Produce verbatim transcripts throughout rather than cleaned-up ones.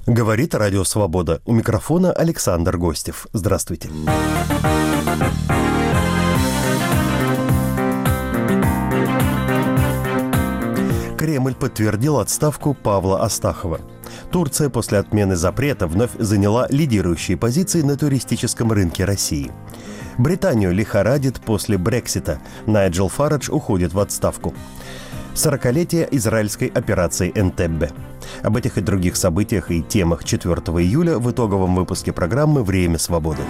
Говорит Радио Свобода. У микрофона Александр Гостев. Здравствуйте. Кремль подтвердил отставку Павла Астахова. Турция после отмены запрета вновь заняла лидирующие позиции на туристическом рынке России. Британию лихорадит после Брексита. Найджел Фарадж уходит в отставку. сорокалетие израильской операции Энтеббе. Об этих и других событиях и темах четвёртого июля в итоговом выпуске программы «Время свободы».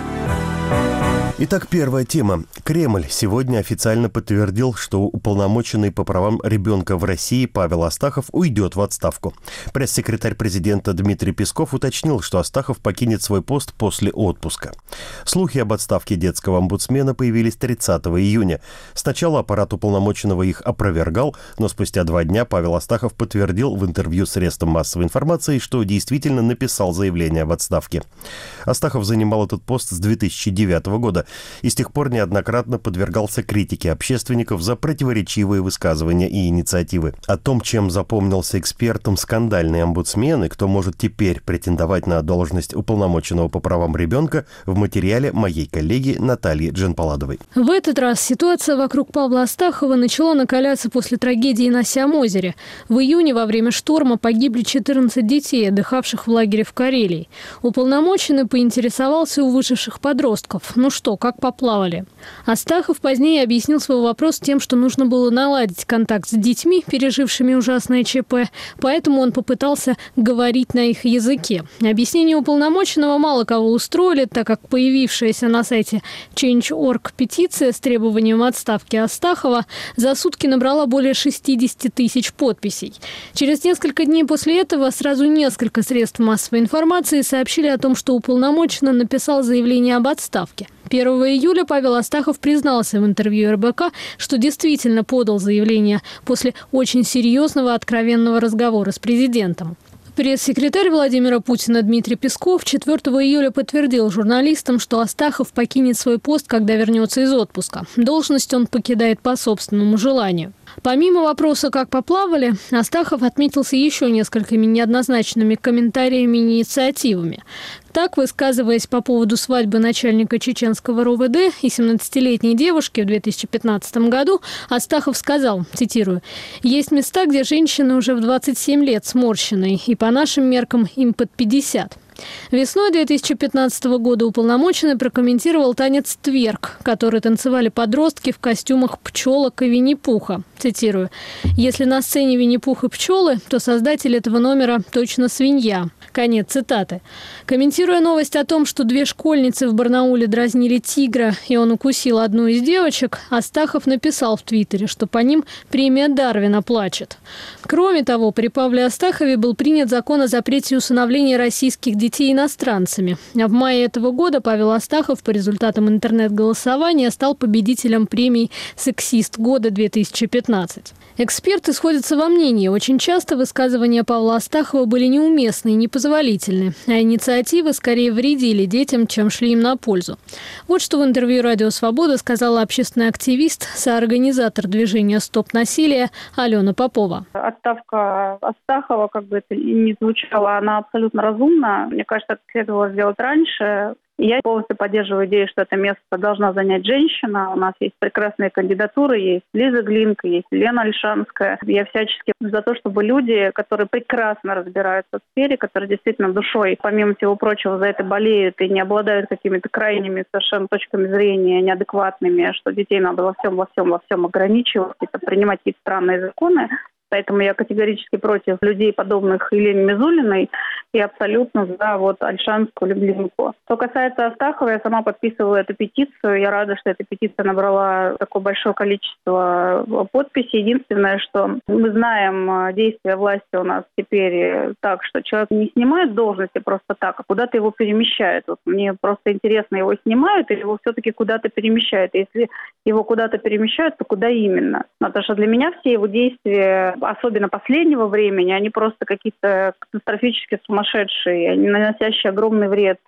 Итак, первая тема. Кремль сегодня официально подтвердил, что уполномоченный по правам ребенка в России Павел Астахов уйдет в отставку. Пресс-секретарь президента Дмитрий Песков уточнил, что Астахов покинет свой пост после отпуска. Слухи об отставке детского омбудсмена появились тридцатого июня. Сначала аппарат уполномоченного их опровергал, но спустя два дня Павел Астахов подтвердил в интервью средствам массовой информации, что действительно написал заявление об отставке. Астахов занимал этот пост с две тысячи девятого года и с тех пор неоднократно подвергался критике общественников за противоречивые высказывания и инициативы. О том, чем запомнился экспертам скандальный омбудсмен и кто может теперь претендовать на должность уполномоченного по правам ребенка, в материале моей коллеги Натальи Джанпаладовой. В этот раз ситуация вокруг Павла Астахова начала накаляться после трагедии на Сямозере. В июне во время шторма погибли четырнадцать детей, отдыхавших в лагере в Карелии. Уполномоченный поинтересовался у выживших подростков: ну что, как поплавали? Астахов позднее объяснил свой вопрос тем, что нужно было наладить контакт с детьми, пережившими ужасное ЧП, поэтому он попытался говорить на их языке. Объяснения уполномоченного мало кого устроили, так как появившаяся на сайте Change точка орг петиция с требованием отставки Астахова за сутки набрала более шестьдесят тысяч подписей. Через несколько дней после этого сразу несколько средств массовой информации сообщили о том, что уполномоченный написал заявление об отставке. первого июля Павел Астахов признался в интервью эр бэ ка, что действительно подал заявление после очень серьезного откровенного разговора с президентом. Пресс-секретарь Владимира Путина Дмитрий Песков четвёртого июля подтвердил журналистам, что Астахов покинет свой пост, когда вернется из отпуска. Должность он покидает по собственному желанию. Помимо вопроса «как поплавали», Астахов отметился еще несколькими неоднозначными комментариями и инициативами. Так, высказываясь по поводу свадьбы начальника чеченского эр о вэ дэ и семнадцатилетней девушки в две тысячи пятнадцатом году, Астахов сказал, цитирую: «Есть места, где женщины уже в двадцать семь лет сморщенные, и по нашим меркам им под пятьдесят». Весной две тысячи пятнадцатого года уполномоченный прокомментировал танец тверк, который танцевали подростки в костюмах пчелок и Винни-Пуха. Цитирую: «Если на сцене Винни-Пух и пчелы, то создатель этого номера точно свинья». Конец цитаты. Комментируя новость о том, что две школьницы в Барнауле дразнили тигра, и он укусил одну из девочек, Астахов написал в Твиттере, что по ним премия Дарвина плачет. Кроме того, при Павле Астахове был принят закон о запрете усыновления российских детей иностранцами. А в мае этого года Павел Астахов по результатам интернет-голосования стал победителем премии «Сексист года две тысячи пятнадцать». Эксперты сходятся во мнении. Очень часто высказывания Павла Астахова были неуместны и непозволительны, а инициативы скорее вредили детям, чем шли им на пользу. Вот что в интервью «Радио Свобода» сказала общественный активист, соорганизатор движения «Стоп насилие» Алена Попова. Отставка Астахова, как бы это ни звучало, она абсолютно разумна. Мне кажется, это следовало сделать раньше. Я полностью поддерживаю идею, что это место должна занять женщина. У нас есть прекрасные кандидатуры, есть Лиза Глинка, есть Лена Ольшанская. Я всячески за то, чтобы люди, которые прекрасно разбираются в сфере, которые действительно душой, помимо всего прочего, за это болеют и не обладают какими-то крайними совершенно точками зрения неадекватными, что детей надо во всем, во всем, во всем ограничивать, это принимать какие-то странные законы. Поэтому я категорически против людей, подобных Елене Мизулиной, и абсолютно за вот Ольшанскую Люблинку. Что касается Астахова, я сама подписывала эту петицию. Я рада, что эта петиция набрала такое большое количество подписей. Единственное, что мы знаем, действия власти у нас теперь так, что человек не снимает должности просто так, а куда-то его перемещают. Вот мне просто интересно, его снимают или его все-таки куда-то перемещают? Если его куда-то перемещают, то куда именно? Потому что для меня все его действия, особенно последнего времени, они просто какие-то катастрофически сумасшедшие, они наносящие огромный вред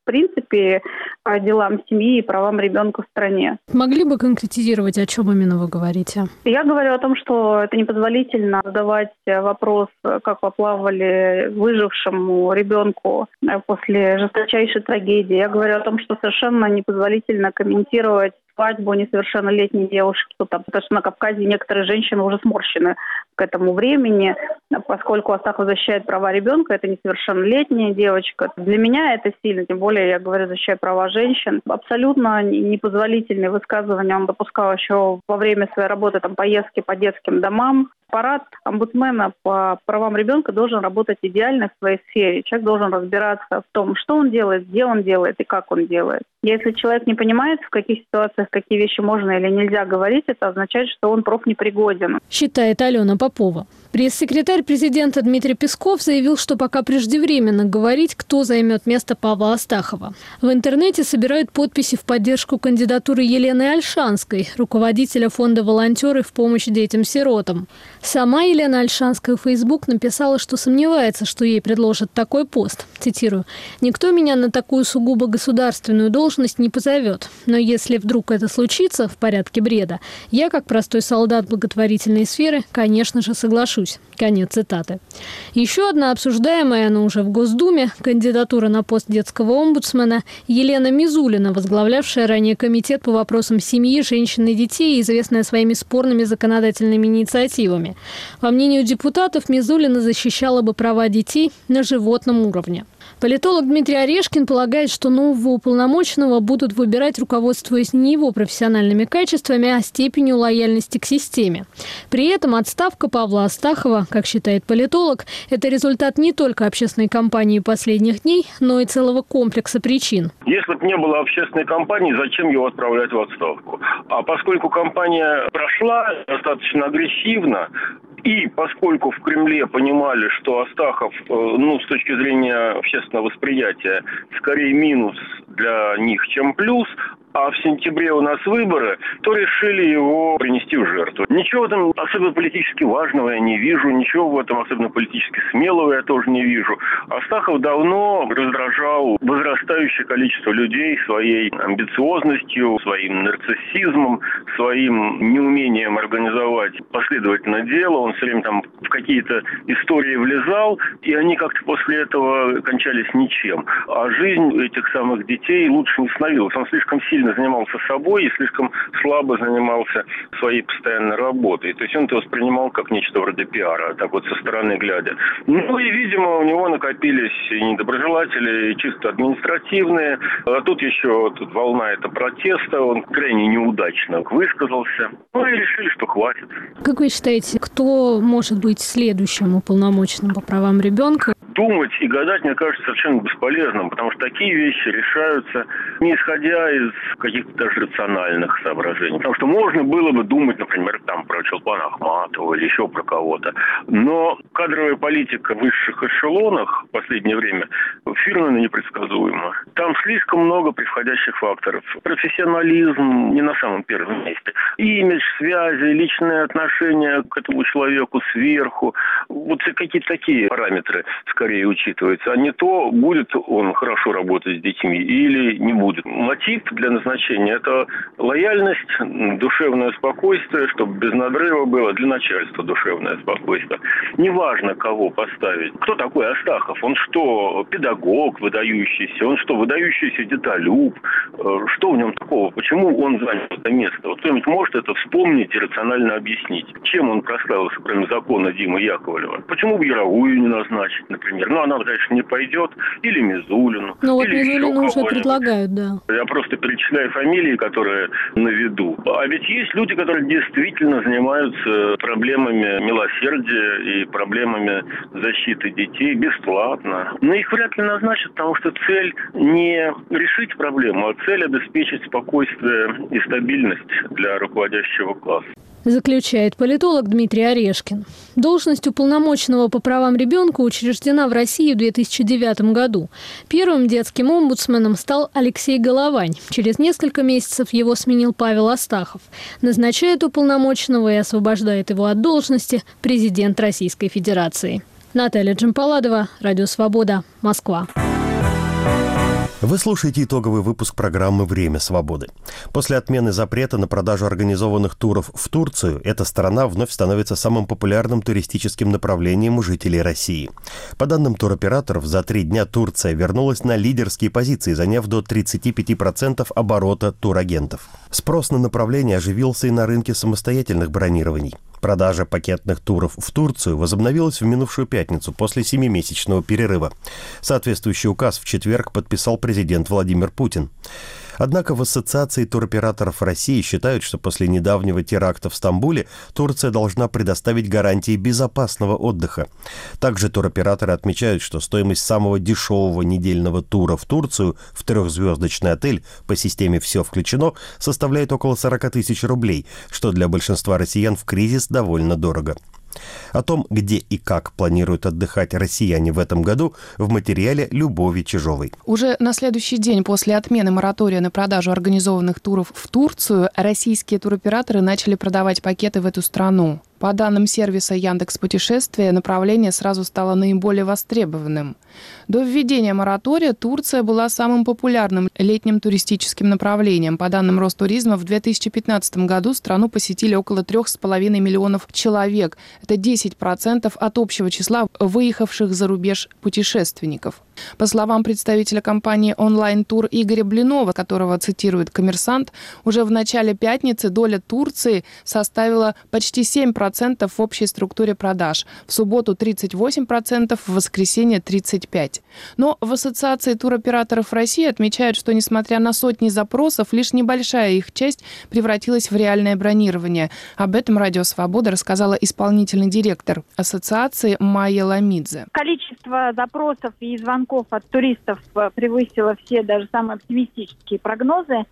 в принципе, делам семьи и правам ребенка в стране. Могли бы конкретизировать, о чем именно вы говорите? Я говорю о том, что это непозволительно задавать вопрос, как поплавали выжившему ребенку после жесточайшей трагедии. Я говорю о том, что совершенно непозволительно комментировать свадьбу несовершеннолетней девушки, потому что на Кавказе некоторые женщины уже сморщены к этому времени, поскольку Астахов защищает права ребенка, это несовершеннолетняя девочка. Для меня это сильно, тем более, я говорю, защищаю права женщин. Абсолютно непозволительные высказывания он допускал еще во время своей работы, там, поездки по детским домам. Аппарат омбудсмена по правам ребенка должен работать идеально в своей сфере. Человек должен разбираться в том, что он делает, где он делает и как он делает. Если человек не понимает, в каких ситуациях какие вещи можно или нельзя говорить, это означает, что он профнепригоден. Считает Алена Попова. Пресс-секретарь президента Дмитрий Песков заявил, что пока преждевременно говорить, кто займет место Павла Астахова. В интернете собирают подписи в поддержку кандидатуры Елены Ольшанской, руководителя фонда «Волонтеры в помощь детям-сиротам». Сама Елена Ольшанская в Facebook написала, что сомневается, что ей предложат такой пост. Цитирую: «Никто меня на такую сугубо государственную должность не позовет. Но если вдруг это случится в порядке бреда, я, как простой солдат благотворительной сферы, конечно же, соглашусь». Конец цитаты. Еще одна обсуждаемая, но уже в Госдуме, кандидатура на пост детского омбудсмена Елена Мизулина, возглавлявшая ранее комитет по вопросам семьи, женщин и детей, известная своими спорными законодательными инициативами. По мнению депутатов, Мизулина защищала бы права детей на животном уровне. Политолог Дмитрий Орешкин полагает, что нового уполномоченного будут выбирать, руководствуясь не его профессиональными качествами, а степенью лояльности к системе. При этом отставка Павла Астахова, как считает политолог, это результат не только общественной кампании последних дней, но и целого комплекса причин. Если бы не было общественной кампании, зачем его отправлять в отставку? А поскольку кампания прошла достаточно агрессивно, и поскольку в Кремле понимали, что Астахов, ну, с точки зрения общественного восприятия, скорее минус для них, чем плюс, а в сентябре у нас выборы, то решили его принести в жертву. Ничего в этом особенно политически важного я не вижу, ничего в этом особенно политически смелого я тоже не вижу. Астахов давно раздражал возрастающее количество людей своей амбициозностью, своим нарциссизмом, своим неумением организовать последовательное дело. Он все время там в какие-то истории влезал, и они как-то после этого кончались ничем. А жизнь этих самых детей лучше не становилась. Он слишком сильно занимался собой и слишком слабо занимался своей постоянной работой. То есть он это воспринимал как нечто вроде пиара, так вот со стороны глядя. Ну и, видимо, у него накопились и недоброжелатели, и чисто административные. А тут еще тут волна это протеста, он крайне неудачно высказался. Ну и решили, что хватит. Как вы считаете, кто может быть следующим уполномоченным по правам ребенка? Думать и гадать, мне кажется, совершенно бесполезным, потому что такие вещи решаются не исходя из каких-то даже рациональных соображений. Потому что можно было бы думать, например, там про Чулпана Ахматова или еще про кого-то. Но кадровая политика в высших эшелонах в последнее время фирменно непредсказуема. Там слишком много превходящих факторов. Профессионализм не на самом первом месте. И имидж, связи, личные отношения к этому человеку сверху. Вот какие-то такие параметры скорее учитываются. А не то, будет он хорошо работать с детьми или не будет. Мотив для назначения – это лояльность, душевное спокойствие, чтобы без надрыва было, для начальства душевное спокойствие. Неважно, кого поставить. Кто такой Астахов? Он что, педагог выдающийся? Он что, выдающийся деталюб? Что в нем такого? Почему он занял это место? Вот кто-нибудь может это вспомнить и рационально объяснить? Чем он прославился, кроме закона Димы Яковлева? Почему бы Яровую не назначить, например? Ну, она, конечно, не пойдет. Или Мизулину. Ну, вот Мизулину уже предлагают, да. Я просто перечисляю фамилии, которые на виду. А ведь есть люди, которые действительно занимаются проблемами милосердия и проблемами защиты детей бесплатно. Но их вряд ли назначат, потому что цель не решить проблему, а цель обеспечить спокойствие и стабильность для руководящего класса. Заключает политолог Дмитрий Орешкин. Должность уполномоченного по правам ребенка учреждена в России в две тысячи девятом году. Первым детским омбудсменом стал Алексей Головань. Через несколько месяцев его сменил Павел Астахов. Назначает уполномоченного и освобождает его от должности президент Российской Федерации. Наталья Джампаладова, Радио Свобода, Москва. Вы слушаете итоговый выпуск программы «Время свободы». После отмены запрета на продажу организованных туров в Турцию, эта страна вновь становится самым популярным туристическим направлением у жителей России. По данным туроператоров, за три дня Турция вернулась на лидерские позиции, заняв до тридцати пяти процентов оборота турагентов. Спрос на направление оживился и на рынке самостоятельных бронирований. Продажа пакетных туров в Турцию возобновилась в минувшую пятницу после семимесячного перерыва. Соответствующий указ в четверг подписал президент Владимир Путин. Однако в Ассоциации туроператоров России считают, что после недавнего теракта в Стамбуле Турция должна предоставить гарантии безопасного отдыха. Также туроператоры отмечают, что стоимость самого дешевого недельного тура в Турцию в трехзвездочный отель по системе «Все включено» составляет около сорок тысяч рублей, что для большинства россиян в кризис довольно дорого. О том, где и как планируют отдыхать россияне в этом году, в материале Любови Чижовой. Уже на следующий день после отмены моратория на продажу организованных туров в Турцию российские туроператоры начали продавать пакеты в эту страну. По данным сервиса Яндекс.Путешествия, направление сразу стало наиболее востребованным. До введения моратория Турция была самым популярным летним туристическим направлением. По данным Ростуризма, в две тысячи пятнадцатом году страну посетили около трех с половиной миллионов человек. Это десять процентов от общего числа выехавших за рубеж путешественников. По словам представителя компании «Онлайн-тур» Игоря Блинова, которого цитирует «Коммерсант», уже в начале пятницы доля Турции составила почти семь процентов в общей структуре продаж, в субботу тридцать восемь процентов, в воскресенье тридцать пять процентов. Но в Ассоциации туроператоров России отмечают, что несмотря на сотни запросов, лишь небольшая их часть превратилась в реальное бронирование. Об этом «Радио Свобода» рассказала исполнительный директор Ассоциации Майя Ламидзе. Количество запросов и звонков от туристов превысило все даже самые оптимистические прогнозы,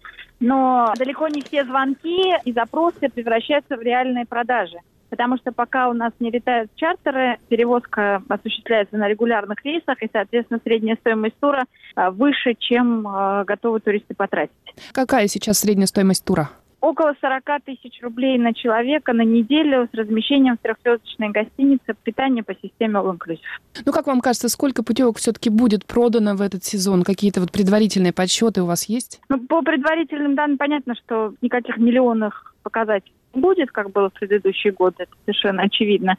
но далеко не все звонки и запросы превращаются в реальные продажи. Потому что пока у нас не летают чартеры, перевозка осуществляется на регулярных рейсах, и, соответственно, средняя стоимость тура выше, чем готовы туристы потратить. Какая сейчас средняя стоимость тура? Около сорок тысяч рублей на человека на неделю с размещением в трехзвездочной гостинице, питание по системе All Inclusive. Ну, как вам кажется, сколько путевок все-таки будет продано в этот сезон? Какие-то вот предварительные подсчеты у вас есть? Ну, по предварительным данным понятно, что никаких миллионных показателей не будет, как было в предыдущие годы, это совершенно очевидно.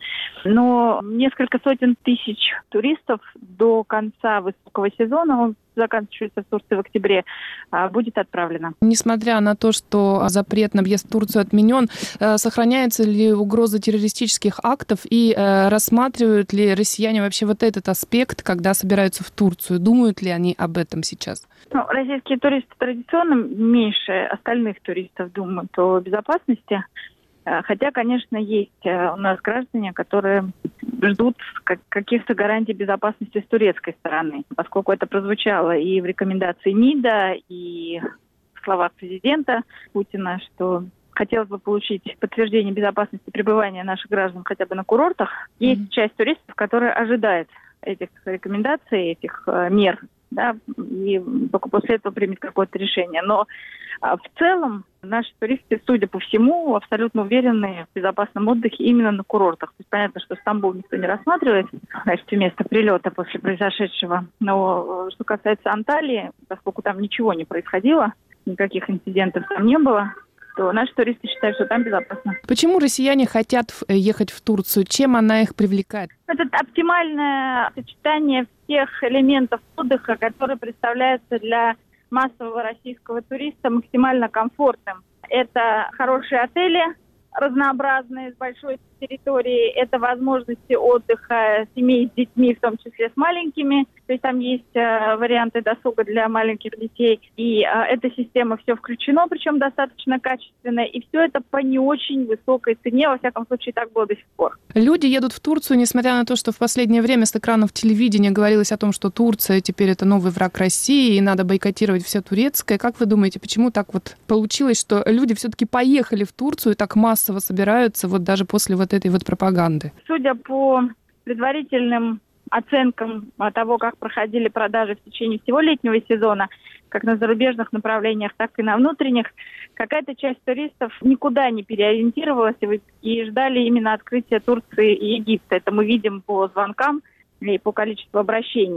Но несколько сотен тысяч туристов до конца высокого сезона, он заканчивается в Турции в октябре, будет отправлено. Несмотря на то, что запрет на въезд в Турцию отменен, сохраняется ли угроза террористических актов и рассматривают ли россияне вообще вот этот аспект, когда собираются в Турцию? Думают ли они об этом сейчас? Ну, российские туристы традиционно меньше остальных туристов думают о безопасности. Хотя, конечно, есть у нас граждане, которые ждут каких-то гарантий безопасности с турецкой стороны, поскольку это прозвучало и в рекомендации МИДа, и в словах президента Путина, что хотелось бы получить подтверждение безопасности пребывания наших граждан хотя бы на курортах. Есть mm-hmm. часть туристов, которая ожидает этих рекомендаций, этих э, мер, да, и только после этого примет какое-то решение. Но а, в целом наши туристы, судя по всему, абсолютно уверены в безопасном отдыхе именно на курортах. То есть понятно, что Стамбул никто не рассматривает в качестве места прилета после произошедшего. Но что касается Анталии, поскольку там ничего не происходило, никаких инцидентов там не было, то наши туристы считают, что там безопасно. Почему россияне хотят ехать в Турцию? Чем она их привлекает? Это оптимальное сочетание всех элементов отдыха, которые представляются для массового российского туриста максимально комфортным. Это хорошие отели, разнообразные, с большой территорией. Это возможности отдыха семей с детьми, в том числе с маленькими. То есть там есть э, варианты досуга для маленьких детей. И э, эта система «Все включено», причем достаточно качественная. И все это по не очень высокой цене. Во всяком случае, так было до сих пор. Люди едут в Турцию, несмотря на то, что в последнее время с экранов телевидения говорилось о том, что Турция теперь это новый враг России, и надо бойкотировать все турецкое. Как вы думаете, почему так вот получилось, что люди все-таки поехали в Турцию и так массово собираются, вот даже после вот этой вот пропаганды? Судя по предварительным оценкам того, как проходили продажи в течение всего летнего сезона, как на зарубежных направлениях, так и на внутренних, какая-то часть туристов никуда не переориентировалась и ждали именно открытия Турции и Египта. Это мы видим по звонкам и по количеству обращений.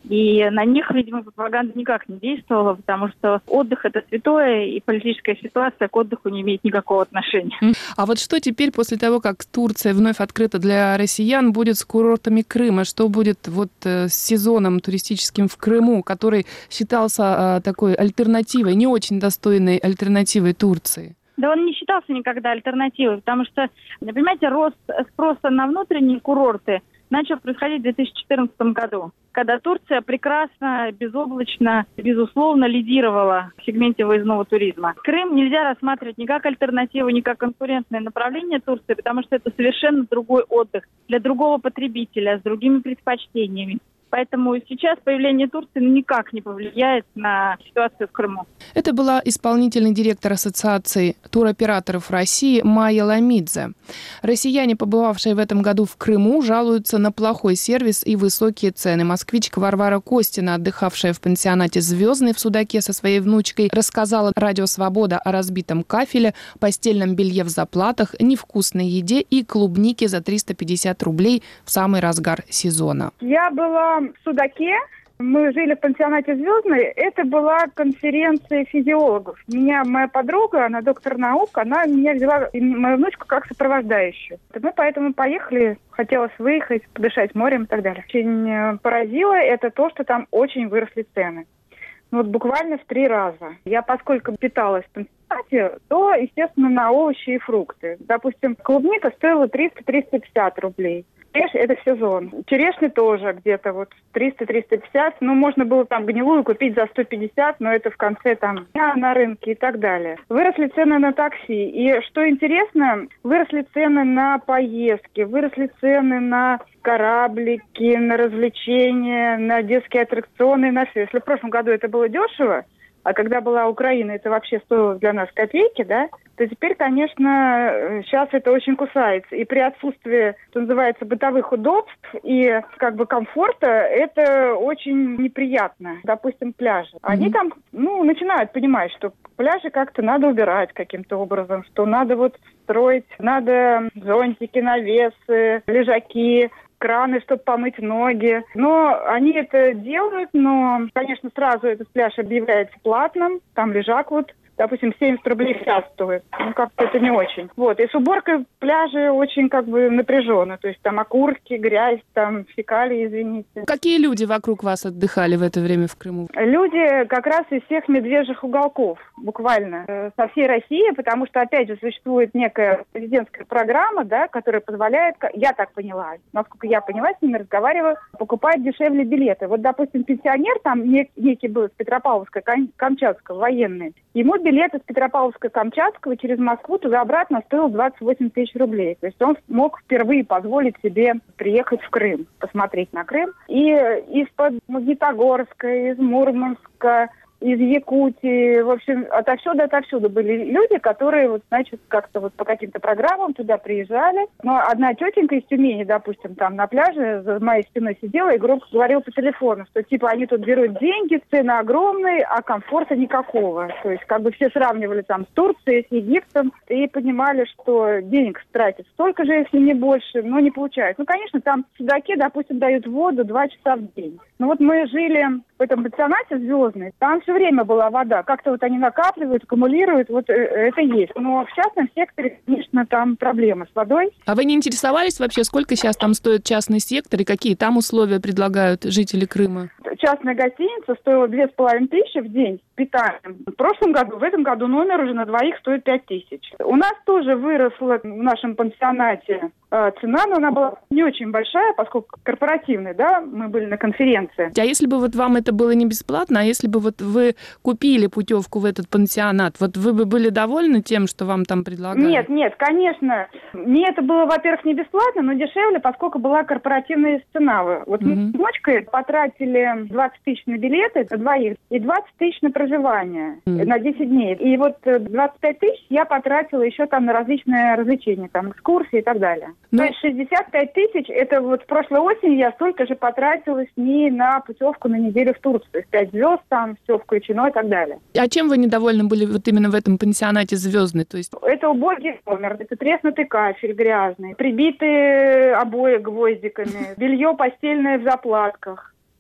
И на них, видимо, пропаганда никак не действовала, потому что отдых – это святое, и политическая ситуация к отдыху не имеет никакого отношения. А вот что теперь, после того, как Турция вновь открыта для россиян, будет с курортами Крыма? Что будет вот с сезоном туристическим в Крыму, который считался такой альтернативой, не очень достойной альтернативой Турции? Да он не считался никогда альтернативой, потому что, понимаете, рост спроса на внутренние курорты начал происходить в две тысячи четырнадцатом году, когда Турция прекрасно, безоблачно, безусловно лидировала в сегменте выездного туризма. Крым нельзя рассматривать ни как альтернативу, ни как конкурентное направление Турции, потому что это совершенно другой отдых для другого потребителя, с другими предпочтениями. Поэтому сейчас появление Турции никак не повлияет на ситуацию в Крыму. Это была исполнительный директор Ассоциации туроператоров России Майя Ламидзе. Россияне, побывавшие в этом году в Крыму, жалуются на плохой сервис и высокие цены. Москвичка Варвара Костина, отдыхавшая в пансионате «Звездный» в Судаке со своей внучкой, рассказала Радио Свобода о разбитом кафеле, постельном белье в заплатах, невкусной еде и клубнике за триста пятьдесят рублей в самый разгар сезона. Я была в Судаке. Мы жили в пансионате «Звездный». Это была конференция физиологов. Меня моя подруга, она доктор наук, она меня взяла, мою внучку, как сопровождающую. Мы поэтому поехали, хотелось выехать, подышать морем и так далее. Очень поразило это то, что там очень выросли цены. Ну, вот буквально в три раза. Я, поскольку питалась в пансионате, то, естественно, на овощи и фрукты. Допустим, клубника стоила триста - триста пятьдесят рублей. Это в сезон. Черешня тоже где-то вот триста - триста пятьдесят. Ну, можно было там гнилую купить за сто пятьдесят, но это в конце там дня на рынке и так далее. Выросли цены на такси. И что интересно, выросли цены на поездки, выросли цены на кораблики, на развлечения, на детские аттракционы, на все. Если в прошлом году это было дешево, а когда была Украина, это вообще стоило для нас копейки, да, то теперь, конечно, сейчас это очень кусается. И при отсутствии, что называется, бытовых удобств и как бы комфорта, это очень неприятно. Допустим, пляжи. Они mm-hmm. там, ну, начинают понимать, что пляжи как-то надо убирать каким-то образом, что надо вот строить, надо зонтики, навесы, лежаки, краны, чтобы помыть ноги. Но они это делают, но, конечно, сразу этот пляж объявляется платным. Там лежак вот, допустим, семьдесят рублей в час стоит. Ну, как-то это не очень. Вот. И с уборкой пляжа очень как бы напряженно. То есть там окурки, грязь, там фекалии, извините. Какие люди вокруг вас отдыхали в это время в Крыму? Люди как раз из всех медвежьих уголков, буквально, со всей России, потому что, опять же, существует некая президентская программа, да, которая позволяет, я так поняла, насколько я поняла, с ними разговариваю, покупать дешевле билеты. Вот, допустим, пенсионер, там нек- некий был из Петропавловска-Камчатского, военный, ему билет из Петропавловска-Камчатского через Москву туда-обратно стоил двадцать восемь тысяч рублей. То есть он мог впервые позволить себе приехать в Крым, посмотреть на Крым. И из-под Магнитогорска, из Мурманска, из Якутии, в общем, отовсюду, отовсюду были люди, которые, вот, значит, как-то вот по каким-то программам туда приезжали. Но одна тетенька из Тюмени, допустим, там на пляже за моей спиной сидела и громко говорила по телефону, что типа они тут берут деньги, цены огромные, а комфорта никакого. То есть как бы все сравнивали там с Турцией, с Египтом и понимали, что денег тратят столько же, если не больше, но не получают. Ну, конечно, там в Судаке, допустим, дают воду два часа в день. Ну вот мы жили в этом пансионате «Звездный», там все время была вода. Как-то вот они накапливают, аккумулируют, вот это есть. Но в частном секторе, конечно, там проблемы с водой. А вы не интересовались вообще, сколько сейчас там стоит частный сектор и какие там условия предлагают жители Крыма? Частная гостиница стоила две с половиной тысячи в день с питанием. В прошлом году, в этом году номер уже на двоих стоит пять тысяч. У нас тоже выросла в нашем пансионате э, цена, но она была не очень большая, поскольку корпоративная, да, мы были на конференции. А если бы вот вам это было не бесплатно, а если бы вот вы купили путевку в этот пансионат, вот вы бы были довольны тем, что вам там предлагали? Нет, нет, конечно. Мне это было, во-первых, не бесплатно, но дешевле, поскольку была корпоративная цена. Вот mm-hmm. мы с дочкой потратили двадцать тысяч на билеты на двоих и двадцать тысяч на проживание mm-hmm. на десять дней. И вот двадцать пять тысяч я потратила еще там на различные развлечения, там экскурсии и так далее. Ну... То есть шестьдесят пять тысяч, это вот в прошлой осени я столько же потратила с ней на путевку на неделю в Турцию. То есть пять звезд там, все включено и так далее. А чем вы недовольны были вот именно в этом пансионате «Звездный»? То есть... Это убогий номер, это треснутый кафель грязный, прибитые обои гвоздиками, белье постельное в заплатках.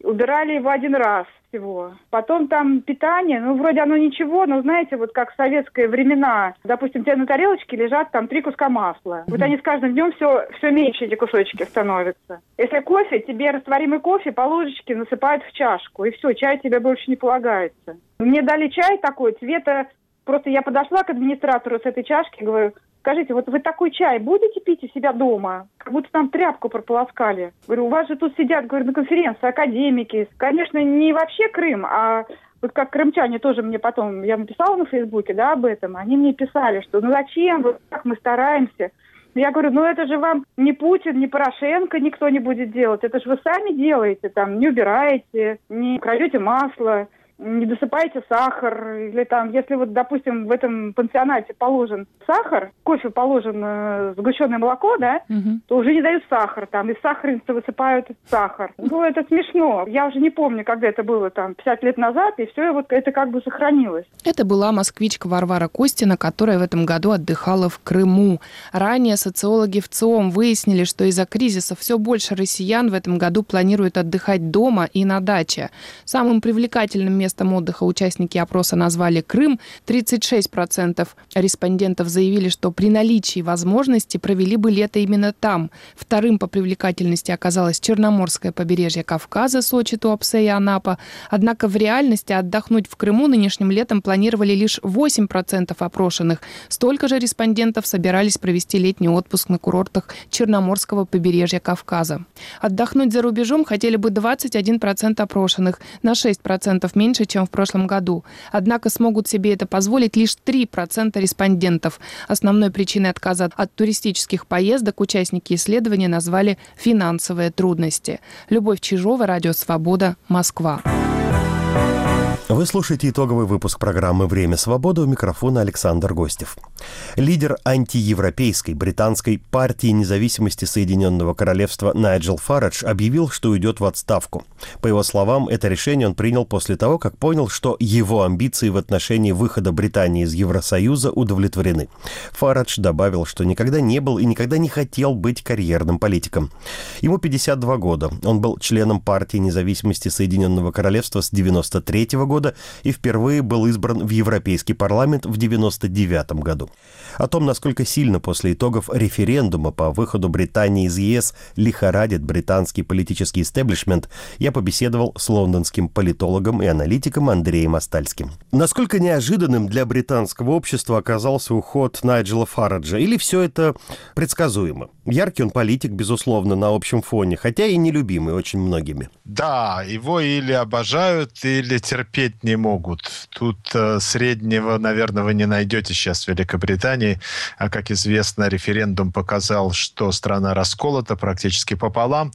убирали его один раз всего. Потом там питание, ну, вроде оно ничего, но, знаете, вот как в советские времена, допустим, у тебя на тарелочке лежат там три куска масла. Вот они с каждым днем все, все меньше, эти кусочки становятся. Если кофе, тебе растворимый кофе по ложечке насыпают в чашку, и все, чай тебе больше не полагается. Мне дали чай такой цвета, просто я подошла к администратору с этой чашки, говорю: скажите, вот вы такой чай будете пить у себя дома? Как будто там тряпку прополоскали. Говорю, у вас же тут сидят, говорю, на конференции академики. Конечно, не вообще Крым, а вот как крымчане тоже мне потом, я написала на Фейсбуке, да, об этом, они мне писали, что ну зачем, вот как мы стараемся. Я говорю, ну это же вам не Путин, не Порошенко никто не будет делать. Это же вы сами делаете, там, не убираете, не крадете масло, не досыпаете сахар, или там, если вот, допустим, в этом пансионате положен сахар, кофе положен э, сгущенное молоко, да, угу. то уже не дают сахар, там, из сахарницы высыпают сахар. Ну, это смешно. Я уже не помню, когда это было, там, пятьдесят лет назад, и все вот это как бы сохранилось. Это была москвичка Варвара Костина, которая в этом году отдыхала в Крыму. Ранее социологи в ЦИОМ выяснили, что из-за кризиса все больше россиян в этом году планируют отдыхать дома и на даче. Самым привлекательным местом Местом отдыха участники опроса назвали Крым. тридцать шесть процентов респондентов заявили, что при наличии возможности провели бы лето именно там. Вторым по привлекательности оказалось Черноморское побережье Кавказа, Сочи, Туапсе и Анапа. Однако в реальности отдохнуть в Крыму нынешним летом планировали лишь восемь процентов опрошенных. Столько же респондентов собирались провести летний отпуск на курортах Черноморского побережья Кавказа. Отдохнуть за рубежом хотели бы двадцать один процент опрошенных, на шесть процентов меньше, чем в прошлом году. Однако смогут себе это позволить лишь три процента респондентов. Основной причиной отказа от туристических поездок участники исследования назвали финансовые трудности. Любовь Чижова, Радио Свобода, Москва. Вы слушаете итоговый выпуск программы «Время свободы», у микрофона Александр Гостев. Лидер антиевропейской британской партии независимости Соединенного Королевства Найджел Фарадж объявил, что уйдет в отставку. По его словам, это решение он принял после того, как понял, что его амбиции в отношении выхода Британии из Евросоюза удовлетворены. Фарадж добавил, что никогда не был и никогда не хотел быть карьерным политиком. Ему пятьдесят два года. Он был членом партии независимости Соединенного Королевства с девяносто третьего года и впервые был избран в Европейский парламент в девяносто девятом году. О том, насколько сильно после итогов референдума по выходу Британии из ЕС лихорадит британский политический истеблишмент, я побеседовал с лондонским политологом и аналитиком Андреем Остальским. Насколько неожиданным для британского общества оказался уход Найджела Фараджа? Или все это предсказуемо? Яркий он политик, безусловно, на общем фоне, хотя и нелюбимый очень многими. Да, его или обожают, или терпеть не могут. Тут э, среднего, наверное, вы не найдете сейчас в Великобритании. А, как известно, референдум показал, что страна расколота практически пополам,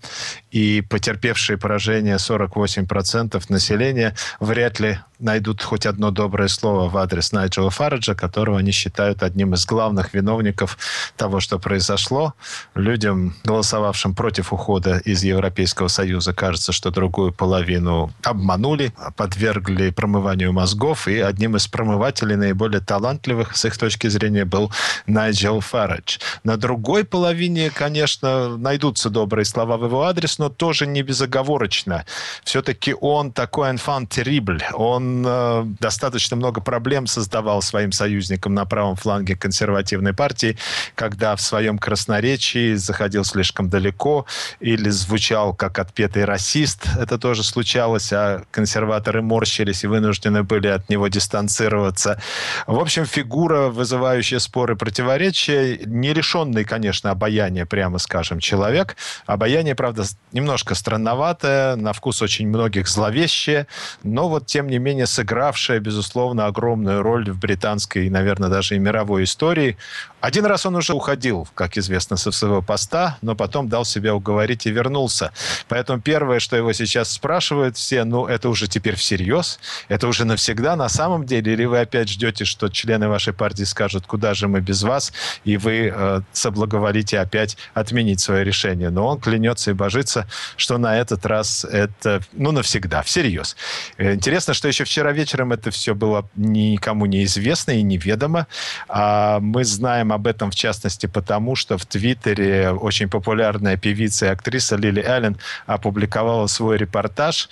и потерпевшие поражение сорок восемь процентов населения вряд ли найдут хоть одно доброе слово в адрес Найджела Фараджа, которого они считают одним из главных виновников того, что произошло. Людям, голосовавшим против ухода из Европейского Союза, кажется, что другую половину обманули, подвергли промыванию мозгов, и одним из промывателей наиболее талантливых с их точки зрения был Найджел Фарадж. На другой половине, конечно, найдутся добрые слова в его адрес, но тоже не безоговорочно. Все-таки он такой enfant terrible. Он э, достаточно много проблем создавал своим союзникам на правом фланге консервативной партии, когда в своем красноречии заходил слишком далеко или звучал как отпетый расист. Это тоже случалось, а консерваторы морщились и вынуждены были от него дистанцироваться. В общем, фигура, вызывающая споры и противоречия, не лишенный, конечно, обаяния, прямо скажем, человек. Обаяние, правда, немножко странноватое, на вкус очень многих зловещее, но вот, тем не менее, сыгравшее, безусловно, огромную роль в британской, наверное, даже и мировой истории. Один раз он уже уходил, как известно, со своего поста, но потом дал себя уговорить и вернулся. Поэтому первое, что его сейчас спрашивают все, ну, это уже теперь всерьез? Это уже навсегда на самом деле? Или вы опять ждете, что члены вашей партии скажут, куда же мы без вас, и вы э, соблаговолите опять отменить свое решение? Но он клянется и божится, что на этот раз это, ну, навсегда, всерьез. Интересно, что еще вчера вечером это все было никому неизвестно и неведомо. А мы знаем знаем об этом, в частности, потому что в Твиттере очень популярная певица и актриса Лили Аллен опубликовала свой репортаж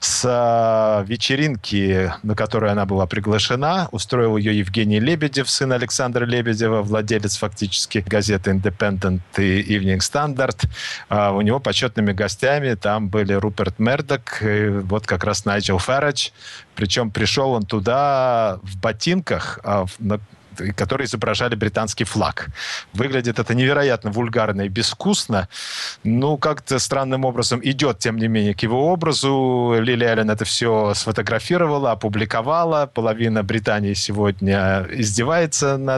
с вечеринки, на которую она была приглашена. Устроил ее Евгений Лебедев, сын Александра Лебедева, владелец фактически газеты «Independent» и «Evening Standard». У него почетными гостями там были Руперт Мердок и вот как раз Найджел Фарадж. Причем пришел он туда в ботинках, которые изображали британский флаг. Выглядит это невероятно вульгарно и безвкусно. Ну, как-то странным образом идет, тем не менее, к его образу. Лили Аллен это все сфотографировала, опубликовала. Половина Британии сегодня издевается над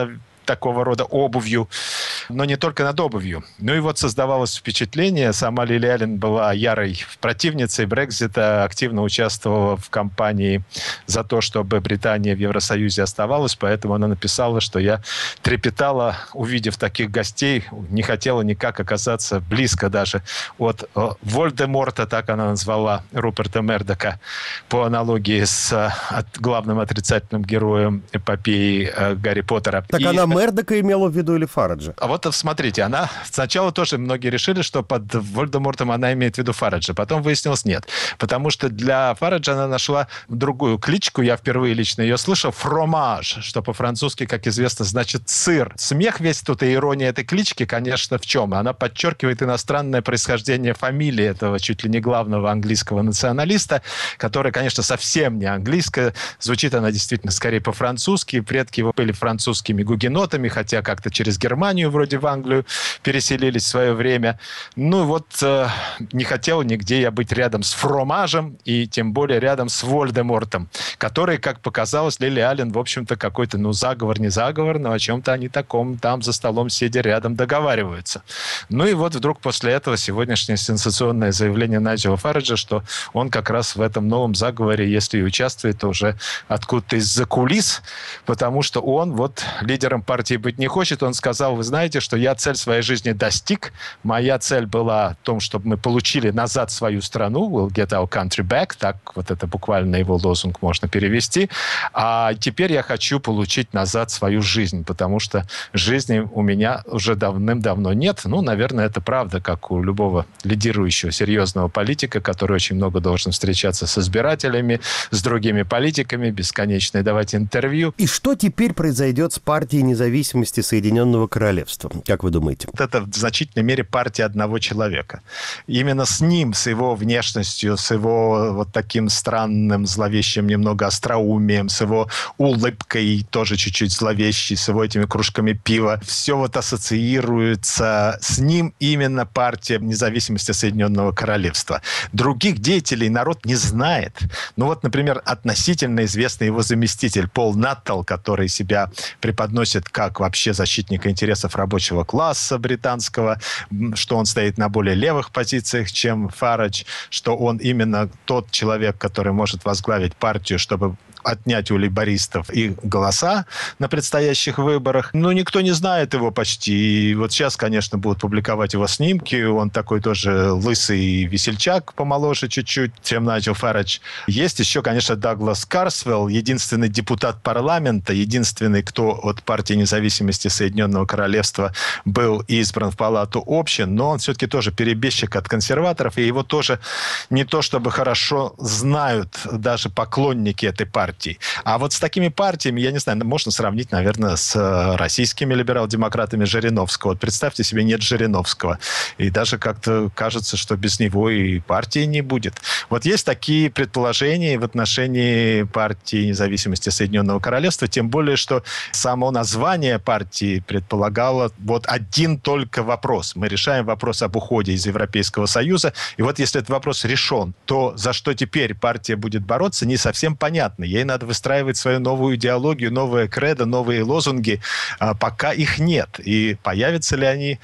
такого рода обувью, но не только над обувью. Ну и вот создавалось впечатление, сама Лили Аллен была ярой противницей Брексита, активно участвовала в кампании за то, чтобы Британия в Евросоюзе оставалась, поэтому она написала, что я трепетала, увидев таких гостей, не хотела никак оказаться близко даже от Вольдеморта, так она назвала Руперта Мердока, по аналогии с главным отрицательным героем эпопеи Гарри Поттера. Так и... она Мердока имела в виду или Фараджа? А вот смотрите, она сначала тоже многие решили, что под Вольдемортом она имеет в виду Фараджа. Потом выяснилось нет. Потому что для Фараджа она нашла другую кличку. Я впервые лично ее слышал. Фромаж, что по-французски, как известно, значит сыр. Смех весь тут и ирония этой клички, конечно, в чем? Она подчеркивает иностранное происхождение фамилии этого чуть ли не главного английского националиста, которая, конечно, совсем не английская. Звучит она действительно скорее по-французски. Предки его были французскими гугенотами, хотя как-то через Германию вроде в Англию переселились в свое время. Ну вот э, не хотел нигде я быть рядом с Фромажем и тем более рядом с Вольдемортом, который, как показалось, Лили Аллен, в общем-то, какой-то, ну, заговор, не заговор, но о чем-то они таком там за столом сидя рядом договариваются. Ну и вот вдруг после этого сегодняшнее сенсационное заявление Найджела Фараджа, что он как раз в этом новом заговоре, если и участвует, то уже откуда-то из-за кулис, потому что он вот лидером партии быть не хочет. Он сказал, вы знаете, что я цель своей жизни достиг. Моя цель была в том, чтобы мы получили назад свою страну. We'll get our country back. Так вот это буквально его лозунг можно перевести. А теперь я хочу получить назад свою жизнь, потому что жизни у меня уже давным-давно нет. Ну, наверное, это правда, как у любого лидирующего серьезного политика, который очень много должен встречаться с избирателями, с другими политиками, бесконечно давать интервью. И что теперь произойдет с партией независимости Соединенного Королевства, как вы думаете? Вот это в значительной мере партия одного человека. Именно с ним, с его внешностью, с его вот таким странным, зловещим немного остроумием, с его улыбкой, тоже чуть-чуть зловещей, с его этими кружками пива, все вот ассоциируется с ним именно партия независимости Соединенного Королевства. Других деятелей народ не знает. Ну вот, например, относительно известный его заместитель Пол Наттал, который себя преподносит как вообще защитника интересов рабочего класса британского, что он стоит на более левых позициях, чем Фарадж, что он именно тот человек, который может возглавить партию, чтобы отнять у лейбористов их голоса на предстоящих выборах. Но никто не знает его почти. И вот сейчас, конечно, будут публиковать его снимки. Он такой тоже лысый весельчак, помоложе чуть-чуть, чем Найджел Фарадж. Есть еще, конечно, Даглас Карсвелл, единственный депутат парламента, единственный, кто от партии независимости Соединенного Королевства был избран в Палату общин, но он все-таки тоже перебежчик от консерваторов, и его тоже не то чтобы хорошо знают даже поклонники этой партии. А вот с такими партиями, я не знаю, можно сравнить, наверное, с российскими либерал-демократами Жириновского. Вот представьте себе, нет Жириновского. И даже как-то кажется, что без него и партии не будет. Вот есть такие предположения в отношении партии независимости Соединенного Королевства, тем более, что само название партии предполагало вот один только вопрос. Мы решаем вопрос об уходе из Европейского Союза. И вот если этот вопрос решен, то за что теперь партия будет бороться, не совсем понятно. Ей надо выстраивать свою новую идеологию, новое кредо, новые лозунги, а пока их нет. И появятся ли они,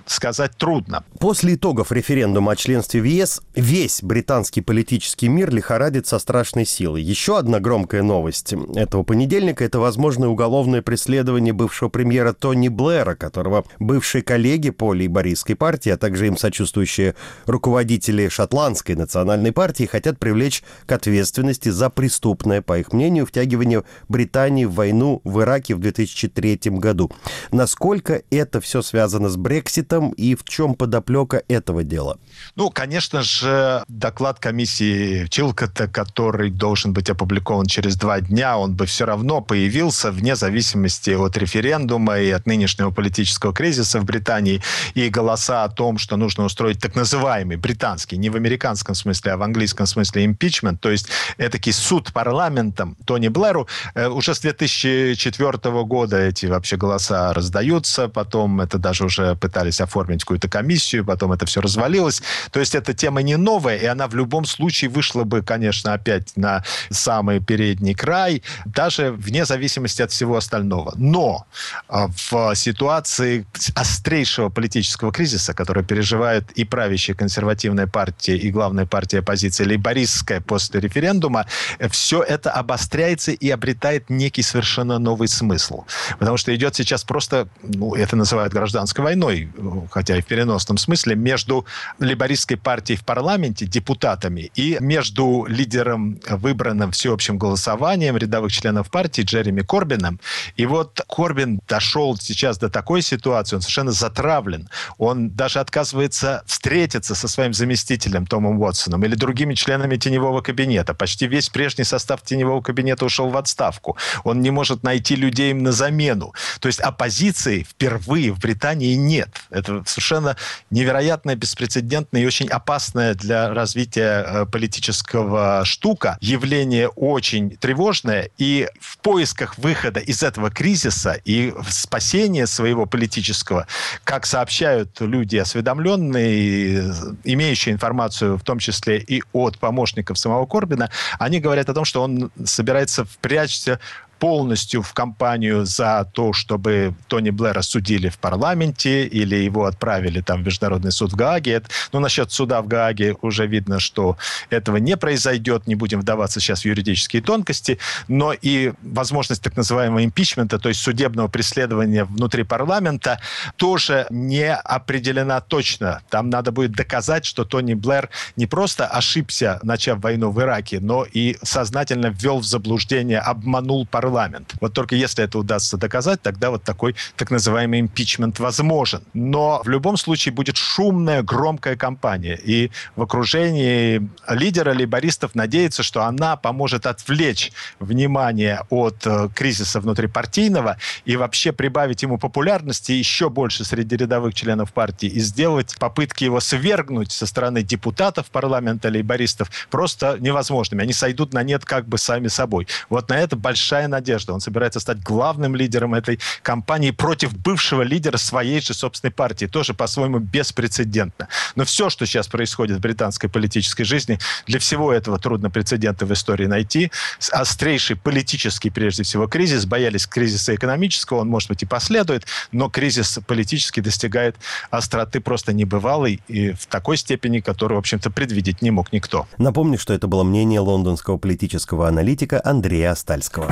сказать трудно. После итогов референдума о членстве в ЕС весь британский политический мир лихорадит со страшной силой. Еще одна громкая новость этого понедельника – это возможное уголовное преследование бывшего премьера Тони Блэра, которого бывшие коллеги по лейбористской партии, а также им сочувствующие руководители шотландской национальной партии хотят привлечь к ответственности за преступное, по их мнению, втягивание Британии в войну в Ираке в две тысячи третьем году. Насколько это все связано с Брекситом и в чем подоплека этого дела? Ну, конечно же, доклад комиссии Чилкота, который должен быть опубликован через два дня, он бы все равно появился вне зависимости от референдума и от нынешнего политического кризиса в Британии. И голоса о том, что нужно устроить так называемый британский, не в американском смысле, а в английском смысле импичмент, то есть этакий суд парламентом Тони Блэру, уже с две тысячи четвёртого года эти вообще голоса раздаются, потом это даже уже пытались оформить какую-то комиссию, потом это все развалилось. То есть эта тема не новая, и она в любом случае вышла бы, конечно, опять на самый передний край, даже вне зависимости от всего остального. Но в ситуации острейшего политического кризиса, который переживает и правящая консервативная партия, и главная партия оппозиции, лейбористская, после референдума, все это обостряется и обретает некий совершенно новый смысл. Потому что идет сейчас просто, ну, это называют гражданской войной, хотя и в переносном смысле, между лейбористской партией в парламенте, депутатами, и между лидером, выбранным всеобщим голосованием рядовых членов партии, Джереми Корбином. И вот Корбин дошел сейчас до такой ситуации, он совершенно затравлен. Он даже отказывается встретиться со своим заместителем Томом Уотсоном или другими членами теневого кабинета. Почти весь прежний состав теневого кабинета ушел в отставку. Он не может найти людей им на замену. То есть оппозиции впервые в Британии нет. Это совершенно невероятная, беспрецедентная и очень опасная для развития политического штука. Явление очень тревожное. И в поисках выхода из этого кризиса и спасения своего политического, как сообщают люди осведомленные, имеющие информацию, в том числе и от помощников самого Корбина, они говорят о том, что он собирается впрячься полностью в кампанию за то, чтобы Тони Блэра судили в парламенте или его отправили там в Международный суд в Гааге. Ну, насчет суда в Гааге уже видно, что этого не произойдет. Не будем вдаваться сейчас в юридические тонкости. Но и возможность так называемого импичмента, то есть судебного преследования внутри парламента, тоже не определена точно. Там надо будет доказать, что Тони Блэр не просто ошибся, начав войну в Ираке, но и сознательно ввел в заблуждение, обманул парламент. Парламент. Вот только если это удастся доказать, тогда вот такой так называемый импичмент возможен. Но в любом случае будет шумная, громкая кампания. И в окружении лидера лейбористов надеется, что она поможет отвлечь внимание от э, кризиса внутрипартийного и вообще прибавить ему популярности еще больше среди рядовых членов партии и сделать попытки его свергнуть со стороны депутатов парламента лейбористов просто невозможными. Они сойдут на нет как бы сами собой. Вот на это большая надежда. Он собирается стать главным лидером этой кампании против бывшего лидера своей же собственной партии. Тоже по-своему беспрецедентно. Но все, что сейчас происходит в британской политической жизни, для всего этого трудно прецеденты в истории найти. Острейший политический, прежде всего, кризис. Боялись кризиса экономического, он, может быть, и последует, но кризис политический достигает остроты просто небывалой и в такой степени, которую, в общем-то, предвидеть не мог никто. Напомню, что это было мнение лондонского политического аналитика Андрея Остальского.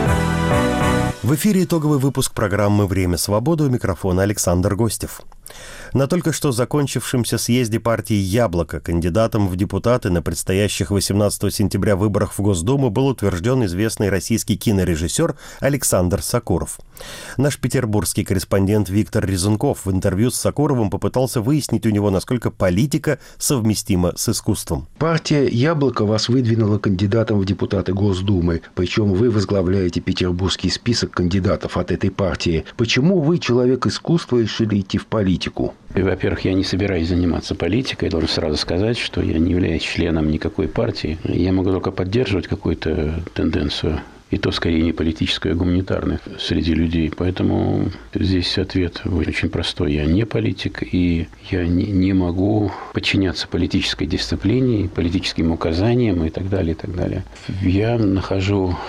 В эфире итоговый выпуск программы «Время свободы», у микрофона Александр Гостев. На только что закончившемся съезде партии «Яблоко» кандидатом в депутаты на предстоящих восемнадцатого сентября выборах в Госдуму был утвержден известный российский кинорежиссер Александр Сокуров. Наш петербургский корреспондент Виктор Резунков в интервью с Сокуровым попытался выяснить у него, насколько политика совместима с искусством. Партия «Яблоко» вас выдвинула кандидатом в депутаты Госдумы, причем вы возглавляете петербургский список кандидатов от этой партии. Почему вы, человек искусства, решили идти в политику? Во-первых, я не собираюсь заниматься политикой. Я должен сразу сказать, что я не являюсь членом никакой партии. Я могу только поддерживать какую-то тенденцию. И то, скорее, не политическую, а гуманитарную среди людей. Поэтому здесь ответ очень простой. Я не политик, и я не, не могу подчиняться политической дисциплине, политическим указаниям и так далее, и так далее. Я нахожу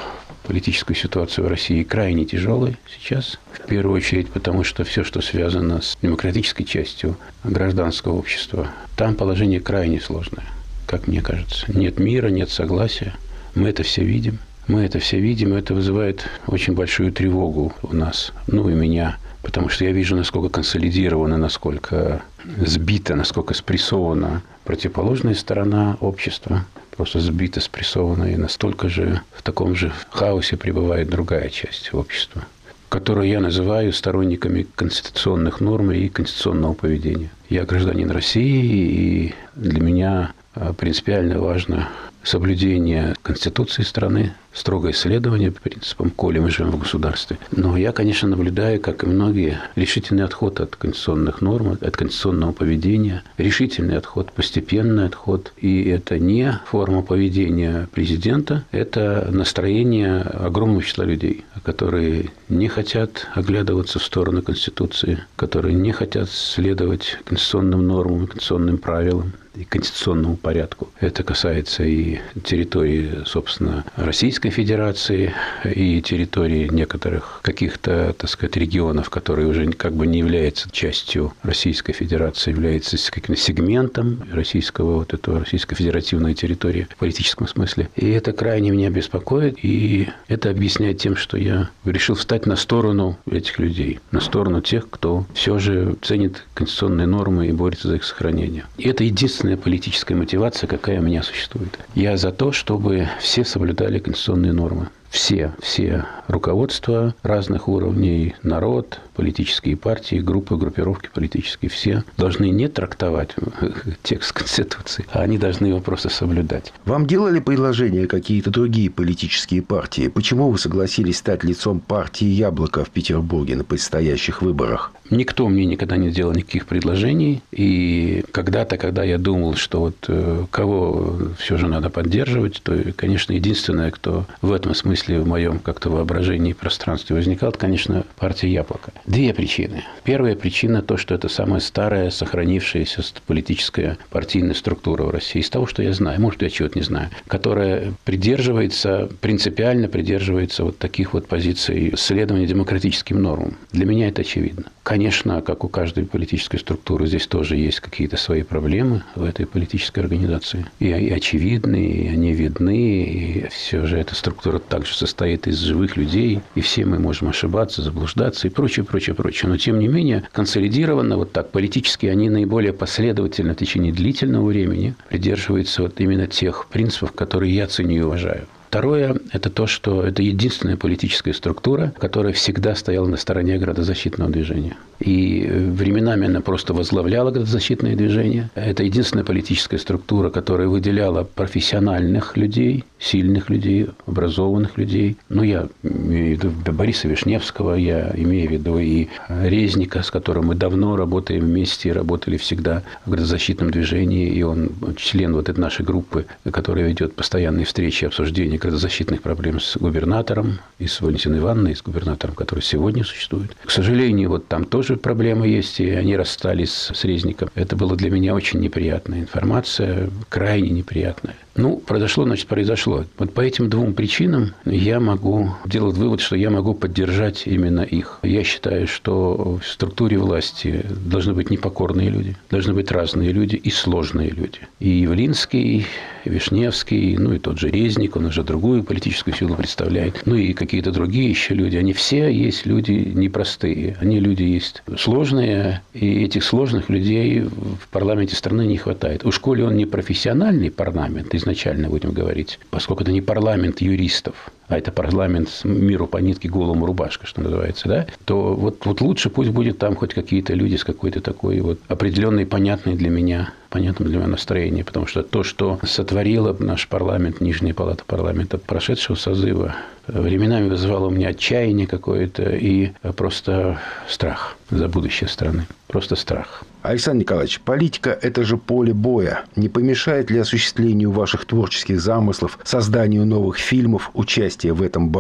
политическую ситуацию в России крайне тяжелой сейчас. В первую очередь потому, что все, что связано с демократической частью гражданского общества, там положение крайне сложное, как мне кажется. Нет мира, нет согласия. Мы это все видим. Мы это все видим, и это вызывает очень большую тревогу у нас, ну и меня. Потому что я вижу, насколько консолидирована, насколько сбита, насколько спрессована противоположная сторона общества. Просто сбита, спрессована, и настолько же в таком же хаосе пребывает другая часть общества, которую я называю сторонниками конституционных норм и конституционного поведения. Я гражданин России, и для меня принципиально важно соблюдение Конституции страны, строгое следование принципам «коли мы живем в государстве». Но я, конечно, наблюдаю, как и многие, решительный отход от конституционных норм, от конституционного поведения, решительный отход, постепенный отход. И это не форма поведения президента, это настроение огромного числа людей, которые не хотят оглядываться в сторону Конституции, которые не хотят следовать конституционным нормам, конституционным правилам и конституционному порядку. Это касается и территории, собственно, Российской Федерации, и территории некоторых каких-то, так сказать, регионов, которые уже как бы не являются частью Российской Федерации, являются каким-то сегментом российского, вот этого Российской Федеративной территории в политическом смысле. И это крайне меня беспокоит, и это объясняет тем, что я решил встать на сторону этих людей, на сторону тех, кто все же ценит конституционные нормы и борется за их сохранение. И это единственное политическая мотивация, какая у меня существует. Я за то, чтобы все соблюдали конституционные нормы. Все, все руководства разных уровней, народ, политические партии, группы, группировки политические, все должны не трактовать текст Конституции, а они должны его просто соблюдать. Вам делали предложения какие-то другие политические партии? Почему вы согласились стать лицом партии «Яблоко» в Петербурге на предстоящих выборах? Никто мне никогда не делал никаких предложений. И когда-то, когда я думал, что вот э, кого все же надо поддерживать, то, конечно, единственное, кто в этом смысле в моем как-то воображении и пространстве возникал, это, конечно, партия «Яблоко». Две причины. Первая причина – то, что это самая старая, сохранившаяся политическая партийная структура в России. Из того, что я знаю, может, я чего-то не знаю, которая придерживается, принципиально придерживается вот таких вот позиций следования демократическим нормам. Для меня это очевидно. Конечно, как у каждой политической структуры, здесь тоже есть какие-то свои проблемы в этой политической организации. И, и очевидные, и они видны, и все же эта структура также состоит из живых людей, и все мы можем ошибаться, заблуждаться и прочее, прочее, прочее. Но, тем не менее, консолидированно, вот так, политически они наиболее последовательно в течение длительного времени придерживаются вот именно тех принципов, которые я ценю и уважаю. Второе – это то, что это единственная политическая структура, которая всегда стояла на стороне градозащитного движения. И временами она просто возглавляла градозащитное движение. Это единственная политическая структура, которая выделяла профессиональных людей, сильных людей, образованных людей. Ну, я имею в виду Бориса Вишневского, я имею в виду и Резника, с которым мы давно работаем вместе, работали всегда в градозащитном движении. И он член вот этой нашей группы, которая ведет постоянные встречи и обсуждения градозащитных проблем с губернатором, и с Валентиной Ивановной, и с губернатором, который сегодня существует. К сожалению, вот там тоже проблемы есть, и они расстались с Резником. Это было для меня очень неприятная информация, крайне неприятная. Ну, произошло, значит, произошло. Вот по этим двум причинам я могу делать вывод, что я могу поддержать именно их. Я считаю, что в структуре власти должны быть непокорные люди, должны быть разные люди и сложные люди. И Явлинский, и Вишневский, ну и тот же Резник, он уже другую политическую силу представляет, ну и какие-то другие еще люди. Они все есть люди непростые, они люди есть сложные, и этих сложных людей в парламенте страны не хватает. Уж коли он не профессиональный парламент, изначально будем говорить, поскольку это не парламент юристов, а это парламент миру по нитке, голому рубашка, что называется, да, то вот, вот лучше пусть будет там хоть какие-то люди с какой-то такой вот определенной, понятной для меня, понятным для меня настроением, потому что то, что сотворила наш парламент, Нижняя палата парламента прошедшего созыва, временами вызывало у меня отчаяние какое-то и просто страх за будущее страны. Просто страх. Александр Николаевич, политика – это же поле боя. Не помешает ли осуществлению ваших творческих замыслов, созданию новых фильмов, участие в этом бою?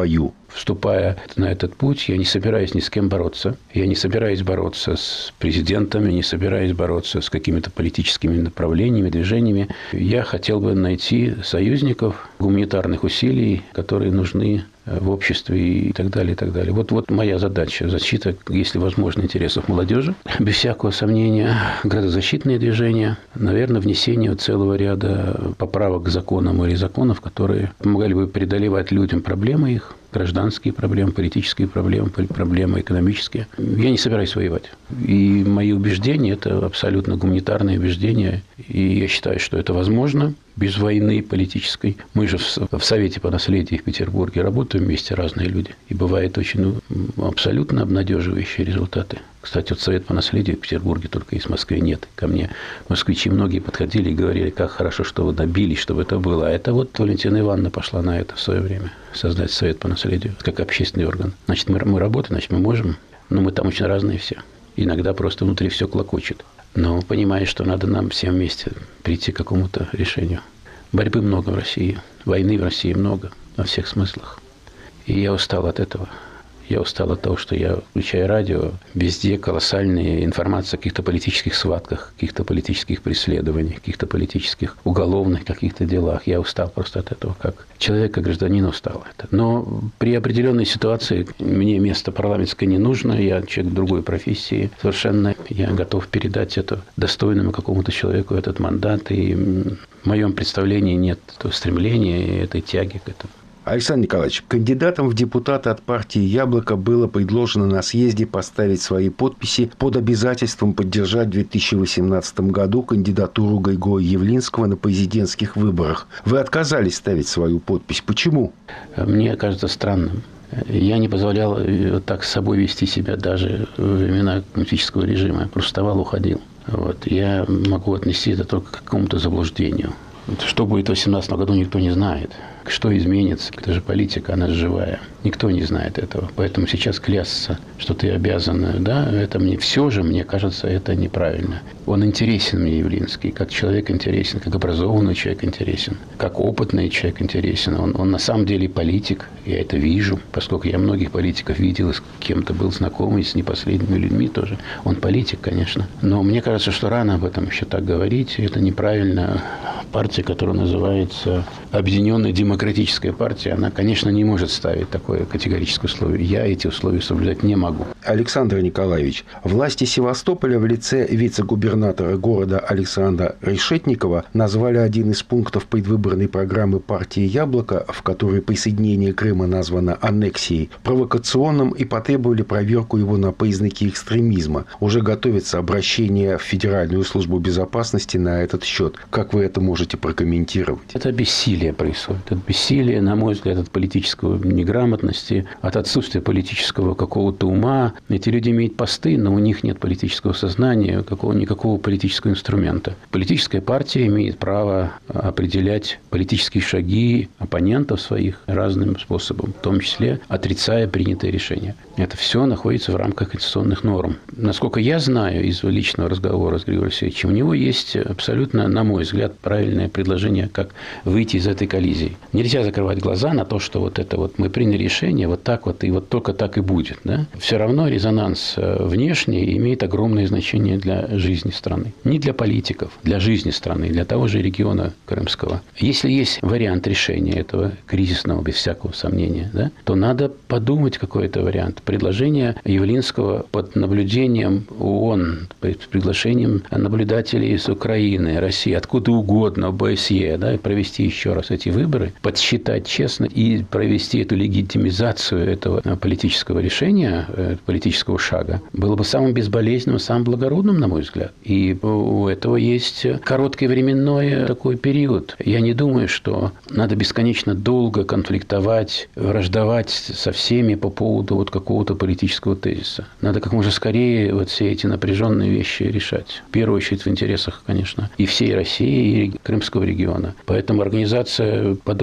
вступая на этот путь, я не собираюсь ни с кем бороться. Я не собираюсь бороться с президентом, я не собираюсь бороться с какими-то политическими направлениями, движениями. Я хотел бы найти союзников гуманитарных усилий, которые нужны в обществе и так далее, и так далее. Вот, вот моя задача – защита, если возможно, интересов молодежи. Без всякого сомнения, градозащитные движения, наверное, внесение целого ряда поправок к законам или законов, которые помогали бы преодолевать людям проблемы их, гражданские проблемы, политические проблемы, проблемы экономические. Я не собираюсь воевать. И мои убеждения – это абсолютно гуманитарные убеждения. И я считаю, что это возможно без войны политической. Мы же в Совете по наследию в Петербурге работаем вместе, разные люди. И бывают очень ну, абсолютно обнадеживающие результаты. Кстати, вот Совет по наследию в Петербурге только есть, в Москве нет. Ко мне москвичи многие подходили и говорили, как хорошо, что вы добились, чтобы это было. А это вот Валентина Ивановна пошла на это в свое время. Создать Совет по наследию как общественный орган. Значит, мы, мы работаем, значит, мы можем. Но мы там очень разные все. Иногда просто внутри все клокочет. Но понимаешь, что надо нам всем вместе прийти к какому-то решению. Борьбы много в России. Войны в России много. Во всех смыслах. И я устал от этого. Я устал от того, что я, включая радио, везде колоссальная информация о каких-то политических схватках, каких-то политических преследованиях, каких-то политических уголовных каких-то делах. Я устал просто от этого. Как человек, как гражданин устал это. Но при определенной ситуации мне место парламентское не нужно. Я человек другой профессии совершенно. Я готов передать это достойному какому-то человеку, этот мандат. И в моем представлении нет этого стремления и этой тяги к этому. Александр Николаевич, кандидатам в депутаты от партии «Яблоко» было предложено на съезде поставить свои подписи под обязательством поддержать в две тысячи восемнадцатом году кандидатуру Григория Явлинского на президентских выборах. Вы отказались ставить свою подпись. Почему? Мне кажется странным. Я не позволял так с собой вести себя даже во времена коммунистического режима. Я просто вставал, уходил. Вот. Я могу отнести это только к какому-то заблуждению. Что будет в две тысячи восемнадцатом году, никто не знает. Что изменится? Это же политика, она живая. Никто не знает этого. Поэтому сейчас клясться, что ты обязан, да, это мне все же, мне кажется, это неправильно. Он интересен мне, Явлинский, как человек интересен, как образованный человек интересен, как опытный человек интересен. Он, он на самом деле политик, я это вижу, поскольку я многих политиков видел, с кем-то был знакомый, с непоследними людьми тоже. Он политик, конечно. Но мне кажется, что рано об этом еще так говорить. Это неправильно. Партия, которая называется Объединенная демократическая партия, она, конечно, не может ставить такое категорическое условие. Я эти условия соблюдать не могу. Александр Николаевич, власти Севастополя в лице вице-губернатора города Александра Решетникова назвали один из пунктов предвыборной программы партии «Яблоко», в которой присоединение Крыма названо аннексией, провокационным и потребовали проверку его на признаки экстремизма. Уже готовится обращение в Федеральную службу безопасности на этот счет. Как вы это можете прокомментировать? Это бессилие происходит. Это бессилие, на мой взгляд, от политической неграмотности, от отсутствия политического какого-то ума. Эти люди имеют посты, но у них нет политического сознания, какого, никакого политического инструмента. Политическая партия имеет право определять политические шаги оппонентов своих разным способом, в том числе отрицая принятые решения. Это все находится в рамках конституционных норм. Насколько я знаю из личного разговора с Григорием Алексеевичем, у него есть абсолютно, на мой взгляд, правильное предложение, как выйти из этой коллизии. Нельзя закрывать глаза на то, что вот это вот мы приняли решение, вот так вот, и вот только так и будет. Да? Все равно резонанс внешний имеет огромное значение для жизни страны. Не для политиков, для жизни страны, для того же региона крымского. Если есть вариант решения этого кризисного, без всякого сомнения, да, то надо подумать, какой это вариант. Предложение Явлинского под наблюдением ООН, под приглашением наблюдателей из Украины, России, откуда угодно, ОБСЕ, да, и провести еще раз эти выборы, подсчитать честно и провести эту легитимизацию этого политического решения, политического шага, было бы самым безболезненным, самым благородным, на мой взгляд. И у этого есть короткий временной такой период. Я не думаю, что надо бесконечно долго конфликтовать, враждовать со всеми по поводу вот какого-то политического тезиса. Надо как можно скорее вот все эти напряженные вещи решать. В первую очередь в интересах, конечно, и всей России, и Крымского региона. Поэтому организация подобных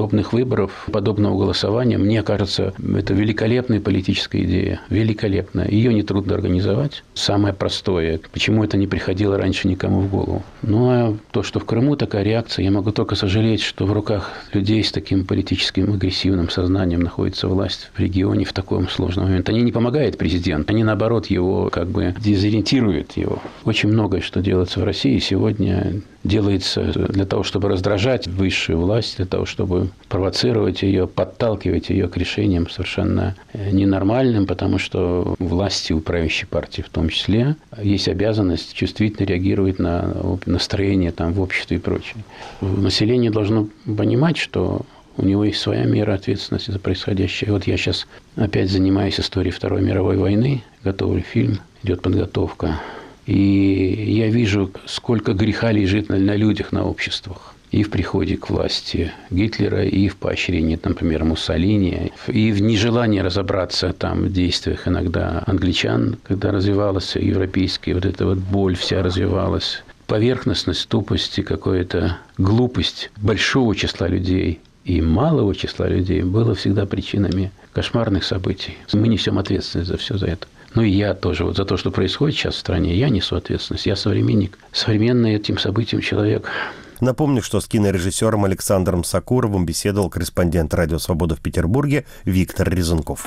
подобных выборов, подобного голосования, мне кажется, это великолепная политическая идея. Великолепная. Ее нетрудно организовать. Самое простое. Почему это не приходило раньше никому в голову? Ну, а то, что в Крыму такая реакция, я могу только сожалеть, что в руках людей с таким политическим агрессивным сознанием находится власть в регионе в таком сложном моменте. Они не помогают президенту, они, наоборот, его как бы дезориентируют его. Очень многое, что делается в России сегодня, делается для того, чтобы раздражать высшую власть, для того, чтобы провоцировать ее, подталкивать ее к решениям совершенно ненормальным, потому что власти у правящей партии в том числе есть обязанность чувствительно реагировать на настроение там, в обществе и прочее. Население должно понимать, что у него есть своя мера ответственности за происходящее. Вот я сейчас опять занимаюсь историей Второй мировой войны, готовлю фильм, идет подготовка. И я вижу, сколько греха лежит на, на людях, на обществах. И в приходе к власти Гитлера, и в поощрении, например, Муссолини, и в нежелании разобраться там, в действиях иногда англичан, когда развивалась европейская вот эта вот боль вся развивалась. Поверхностность, тупость и какая-то глупость большого числа людей и малого числа людей было всегда причинами кошмарных событий. Мы несем ответственность за все за это. Ну и я тоже. Вот за то, что происходит сейчас в стране, я несу ответственность. Я современник. Современный этим событиям человек. Напомню, что с кинорежиссером Александром Сакуровым беседовал корреспондент «Радио Свобода» в Петербурге Виктор Резунков.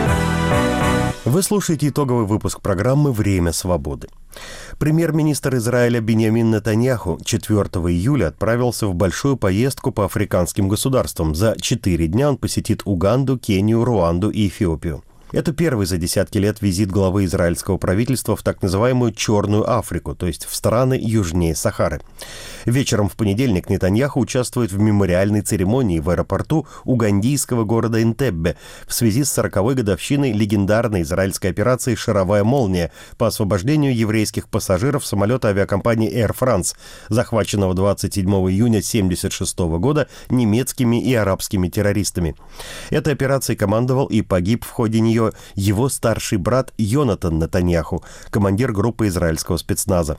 Вы слушаете итоговый выпуск программы «Время свободы». Премьер-министр Израиля Биньямин Нетаньяху четвёртого июля отправился в большую поездку по африканским государствам. За четыре дня он посетит Уганду, Кению, Руанду и Эфиопию. Это первый за десятки лет визит главы израильского правительства в так называемую Черную Африку, то есть в страны южнее Сахары. Вечером в понедельник Нетаньяху участвует в мемориальной церемонии в аэропорту угандийского города Энтеббе в связи с сороковой годовщиной легендарной израильской операции «Шаровая молния» по освобождению еврейских пассажиров самолета авиакомпании Air France, захваченного двадцать седьмого июня тысяча девятьсот семьдесят шестого года немецкими и арабскими террористами. Этой операцией командовал и погиб в ходе нее его старший брат Йонатан Нетаньяху, командир группы израильского спецназа.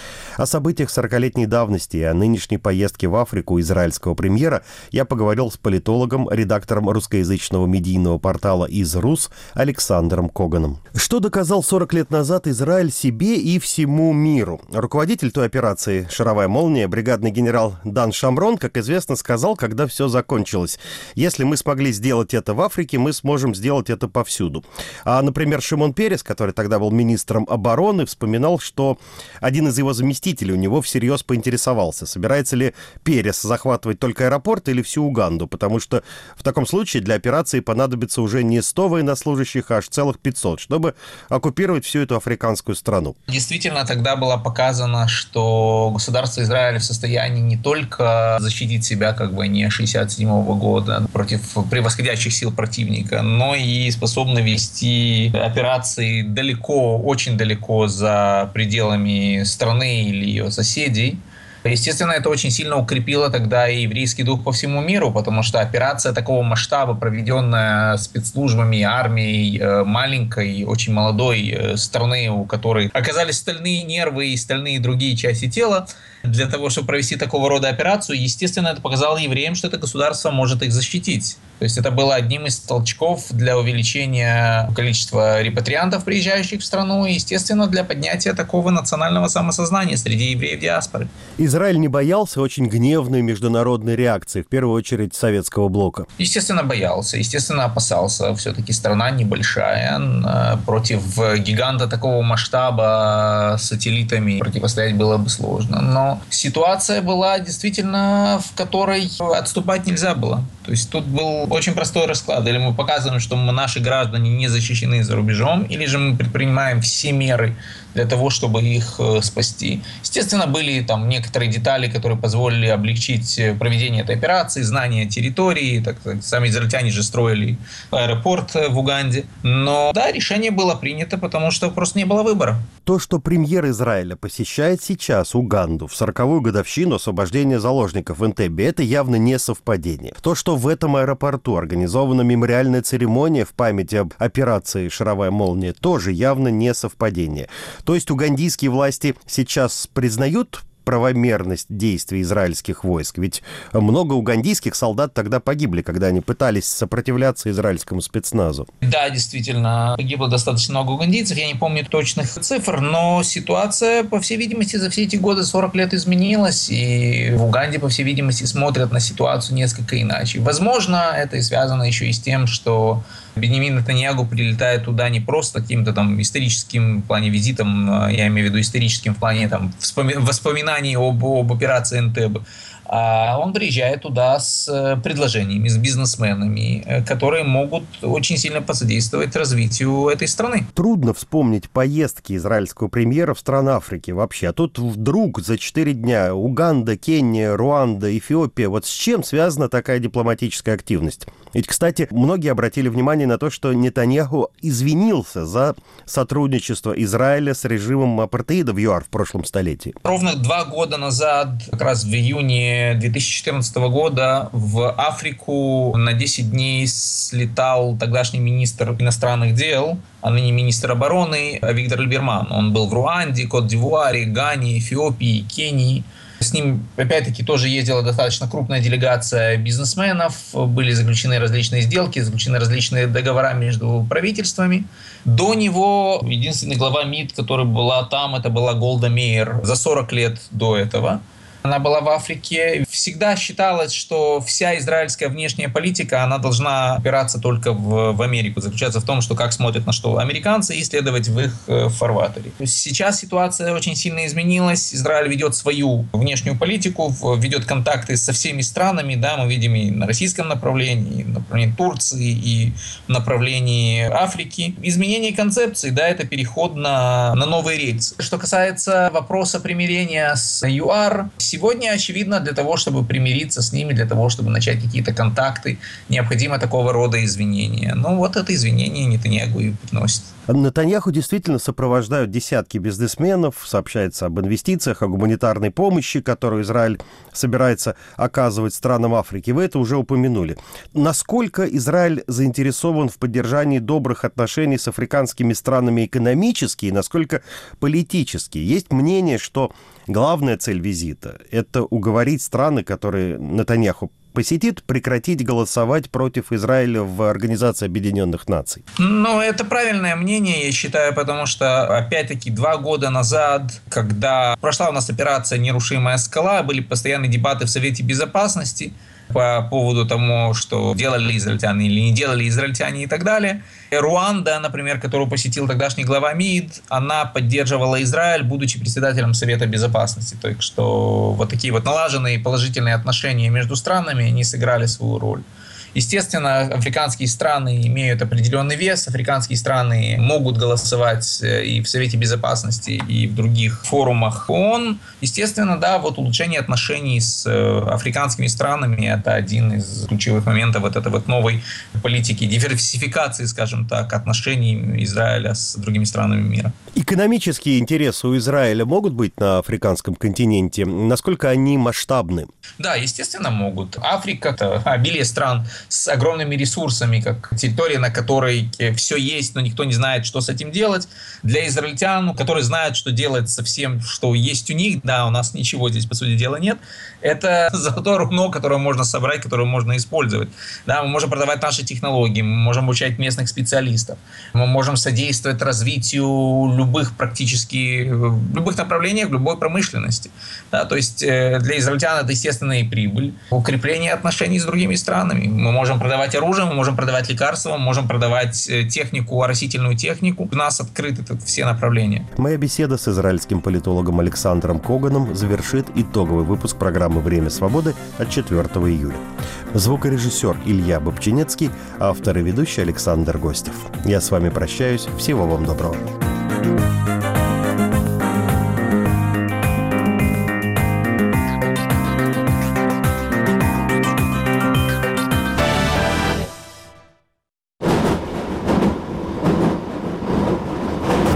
О событиях сорокалетней давности и о нынешней поездке в Африку израильского премьера я поговорил с политологом, редактором русскоязычного медийного портала «Из-Рус» Александром Коганом. Что доказал сорок лет назад Израиль себе и всему миру? Руководитель той операции «Шаровая молния», бригадный генерал Дан Шамрон, как известно, сказал, когда все закончилось: если мы смогли сделать это в Африке, мы сможем сделать это повсюду. А, например, Шимон Перес, который тогда был министром обороны, вспоминал, что один из его заместителей у него всерьез поинтересовался, собирается ли Перес захватывать только аэропорт или всю Уганду, потому что в таком случае для операции понадобится уже не сто военнослужащих, а аж целых пятьсот, чтобы оккупировать всю эту африканскую страну. Действительно, тогда было показано, что государство Израиль в состоянии не только защитить себя, как бы не шестьдесят седьмого года против превосходящих сил противника, но и способно вести операции далеко, очень далеко за пределами страны или ее соседей. Естественно, это очень сильно укрепило тогда и еврейский дух по всему миру, потому что операция такого масштаба, проведенная спецслужбами, армией маленькой, очень молодой страны, у которой оказались стальные нервы и стальные другие части тела, для того, чтобы провести такого рода операцию, естественно, это показало евреям, что это государство может их защитить. То есть это было одним из толчков для увеличения количества репатриантов, приезжающих в страну, и, естественно, для поднятия такого национального самосознания среди евреев диаспоры. Израиль не боялся очень гневной международной реакции, в первую очередь советского блока? Естественно, боялся, естественно, опасался. Все-таки страна небольшая. Против гиганта такого масштаба сателлитами противостоять было бы сложно. Но ситуация была действительно, в которой отступать нельзя было. То есть тут был очень простой расклад. Или мы показываем, что мы, наши граждане не защищены за рубежом, или же мы предпринимаем все меры для того, чтобы их э, спасти. Естественно, были там некоторые детали, которые позволили облегчить проведение этой операции, знание территории. Так, так, сами израильтяне же строили аэропорт в Уганде. Но да, решение было принято, потому что просто не было выбора. То, что премьер Израиля посещает сейчас Уганду в сороковую годовщину освобождения заложников в Энтеббе, это явно не совпадение. То, что в этом аэропорту организована мемориальная церемония в память об операции «Шаровая молния», тоже явно не совпадение. То есть угандийские власти сейчас признают правомерность действий израильских войск? Ведь много угандийских солдат тогда погибли, когда они пытались сопротивляться израильскому спецназу. Да, действительно, погибло достаточно много угандийцев. Я не помню точных цифр, но ситуация, по всей видимости, за все эти годы, сорок лет, изменилась. И в Уганде, по всей видимости, смотрят на ситуацию несколько иначе. Возможно, это и связано еще и с тем, что Беньямин Нетаньяху прилетает туда не просто каким-то там историческим в плане визитом, я имею в виду историческим в плане там воспоминаний об, об операции Энтебе, а он приезжает туда с предложениями, с бизнесменами, которые могут очень сильно посодействовать развитию этой страны. Трудно вспомнить поездки израильского премьера в страны Африки вообще. А тут вдруг за четыре дня Уганда, Кения, Руанда, Эфиопия. Вот с чем связана такая дипломатическая активность? Ведь, кстати, многие обратили внимание на то, что Нетаньяху извинился за сотрудничество Израиля с режимом апартеида в ЮАР в прошлом столетии. Ровно два года назад, как раз в июне две тысячи четырнадцатого года, в Африку на десять дней слетал тогдашний министр иностранных дел, а ныне министр обороны Виктор Либерман. Он был в Руанде, Кот-д'Ивуаре, Гане, Эфиопии, Кении. С ним, опять-таки, тоже ездила достаточно крупная делегация бизнесменов. Были заключены различные сделки, заключены различные договора между правительствами. До него единственный глава МИД, который была там, это была Голда Меир за сорок лет до этого. Она была в Африке. Всегда считалось, что вся израильская внешняя политика, она должна опираться только в, в Америку, заключаться в том, что как смотрят на что американцы, и следовать в их э, фарватере. Сейчас ситуация очень сильно изменилась. Израиль ведет свою внешнюю политику, ведет контакты со всеми странами. Да, мы видим и на российском направлении, и в направлении Турции, и в направлении Африки. Изменение концепции, да, это переход на, на новые рельсы. Что касается вопроса примирения с ЮАР, сегодня, очевидно, для того, чтобы примириться с ними, для того, чтобы начать какие-то контакты, необходимо такого рода извинения. Ну, вот это извинение Нетаньяху и приносит. Нетаньяху действительно сопровождают десятки бизнесменов, сообщается об инвестициях, о гуманитарной помощи, которую Израиль собирается оказывать странам Африки. Вы это уже упомянули. Насколько Израиль заинтересован в поддержании добрых отношений с африканскими странами экономически и насколько политически? Есть мнение, что главная цель визита – это уговорить страны, которые Нетаньяху посетит, прекратить голосовать против Израиля в Организации Объединенных Наций? Ну, это правильное мнение, я считаю, потому что, опять-таки, два года назад, когда прошла у нас операция «Нерушимая скала», были постоянные дебаты в Совете Безопасности по поводу того, что делали израильтяне или не делали израильтяне и так далее. И Руанда, например, которую посетил тогдашний глава МИД, она поддерживала Израиль, будучи председателем Совета Безопасности. Так что вот такие вот налаженные положительные отношения между странами, они сыграли свою роль. Естественно, африканские страны имеют определенный вес, африканские страны могут голосовать и в Совете Безопасности, и в других форумах ООН. Естественно, да, вот улучшение отношений с африканскими странами – это один из ключевых моментов вот этой вот новой политики, диверсификации, скажем так, отношений Израиля с другими странами мира. Экономические интересы у Израиля могут быть на африканском континенте? Насколько они масштабны? Да, естественно, могут. Африка – это обилие стран с огромными ресурсами, как территория, на которой все есть, но никто не знает, что с этим делать. Для израильтян, которые знают, что делать со всем, что есть у них, да, у нас ничего здесь, по сути дела, нет, это золотое руно, которое можно собрать, которое можно использовать. Да, мы можем продавать наши технологии, мы можем обучать местных специалистов, мы можем содействовать развитию любых практически, любых направлениях, любой промышленности. Да, то есть для израильтян это естественная прибыль, укрепление отношений с другими странами. Мы можем продавать оружие, мы можем продавать лекарства, мы можем продавать технику, оросительную технику. У нас открыты все направления. Моя беседа с израильским политологом Александром Коганом завершит итоговый выпуск программы «Время свободы» от четвёртого июля. Звукорежиссер Илья Бобчинецкий, автор и ведущий Александр Гостев. Я с вами прощаюсь. Всего вам доброго.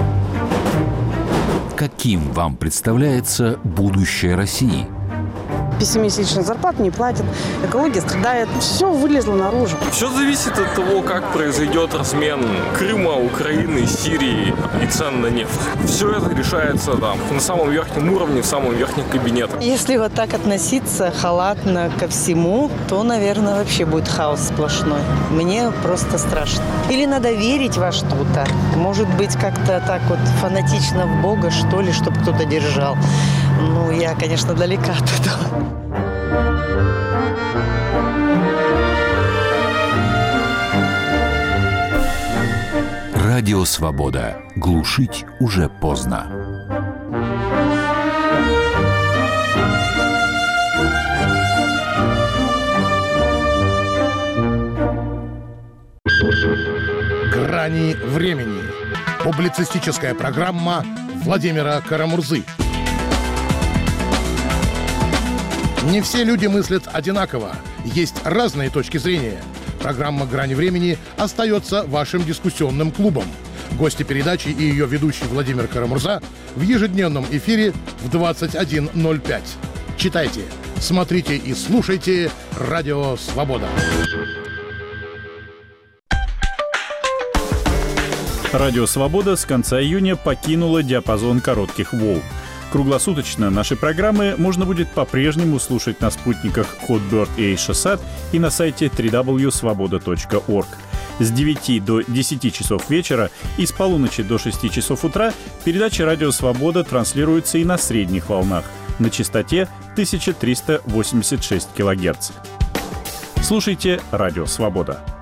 Каким вам представляется будущее России? Пессимистично, зарплат не платят, экология страдает. Все вылезло наружу. Все зависит от того, как произойдет размен Крыма, Украины, Сирии и цен на нефть. Все это решается там на самом верхнем уровне, в самом верхнем кабинете. Если вот так относиться халатно ко всему, то, наверное, вообще будет хаос сплошной. Мне просто страшно. Или надо верить во что-то. Может быть, как-то так вот фанатично в Бога, что ли, чтобы кто-то держал. Ну, я, конечно, далека от этого. Радио «Свобода». Глушить уже поздно. «Грани времени». Публицистическая программа Владимира Карамурзы. Не все люди мыслят одинаково. Есть разные точки зрения. Программа «Грани времени» остается вашим дискуссионным клубом. Гости передачи и ее ведущий Владимир Карамурза в ежедневном эфире в двадцать один ноль пять. Читайте, смотрите и слушайте «Радио Свобода». Радио «Свобода» с конца июня покинула диапазон коротких волн. Круглосуточно наши программы можно будет по-прежнему слушать на спутниках Hotbird и Эйшасат и на сайте дабл ю дабл ю дабл ю точка свобода точка орг. С девяти до десяти часов вечера и с полуночи до шести часов утра передача «Радио Свобода» транслируется и на средних волнах на частоте тысяча триста восемьдесят шесть килогерц. Слушайте «Радио Свобода».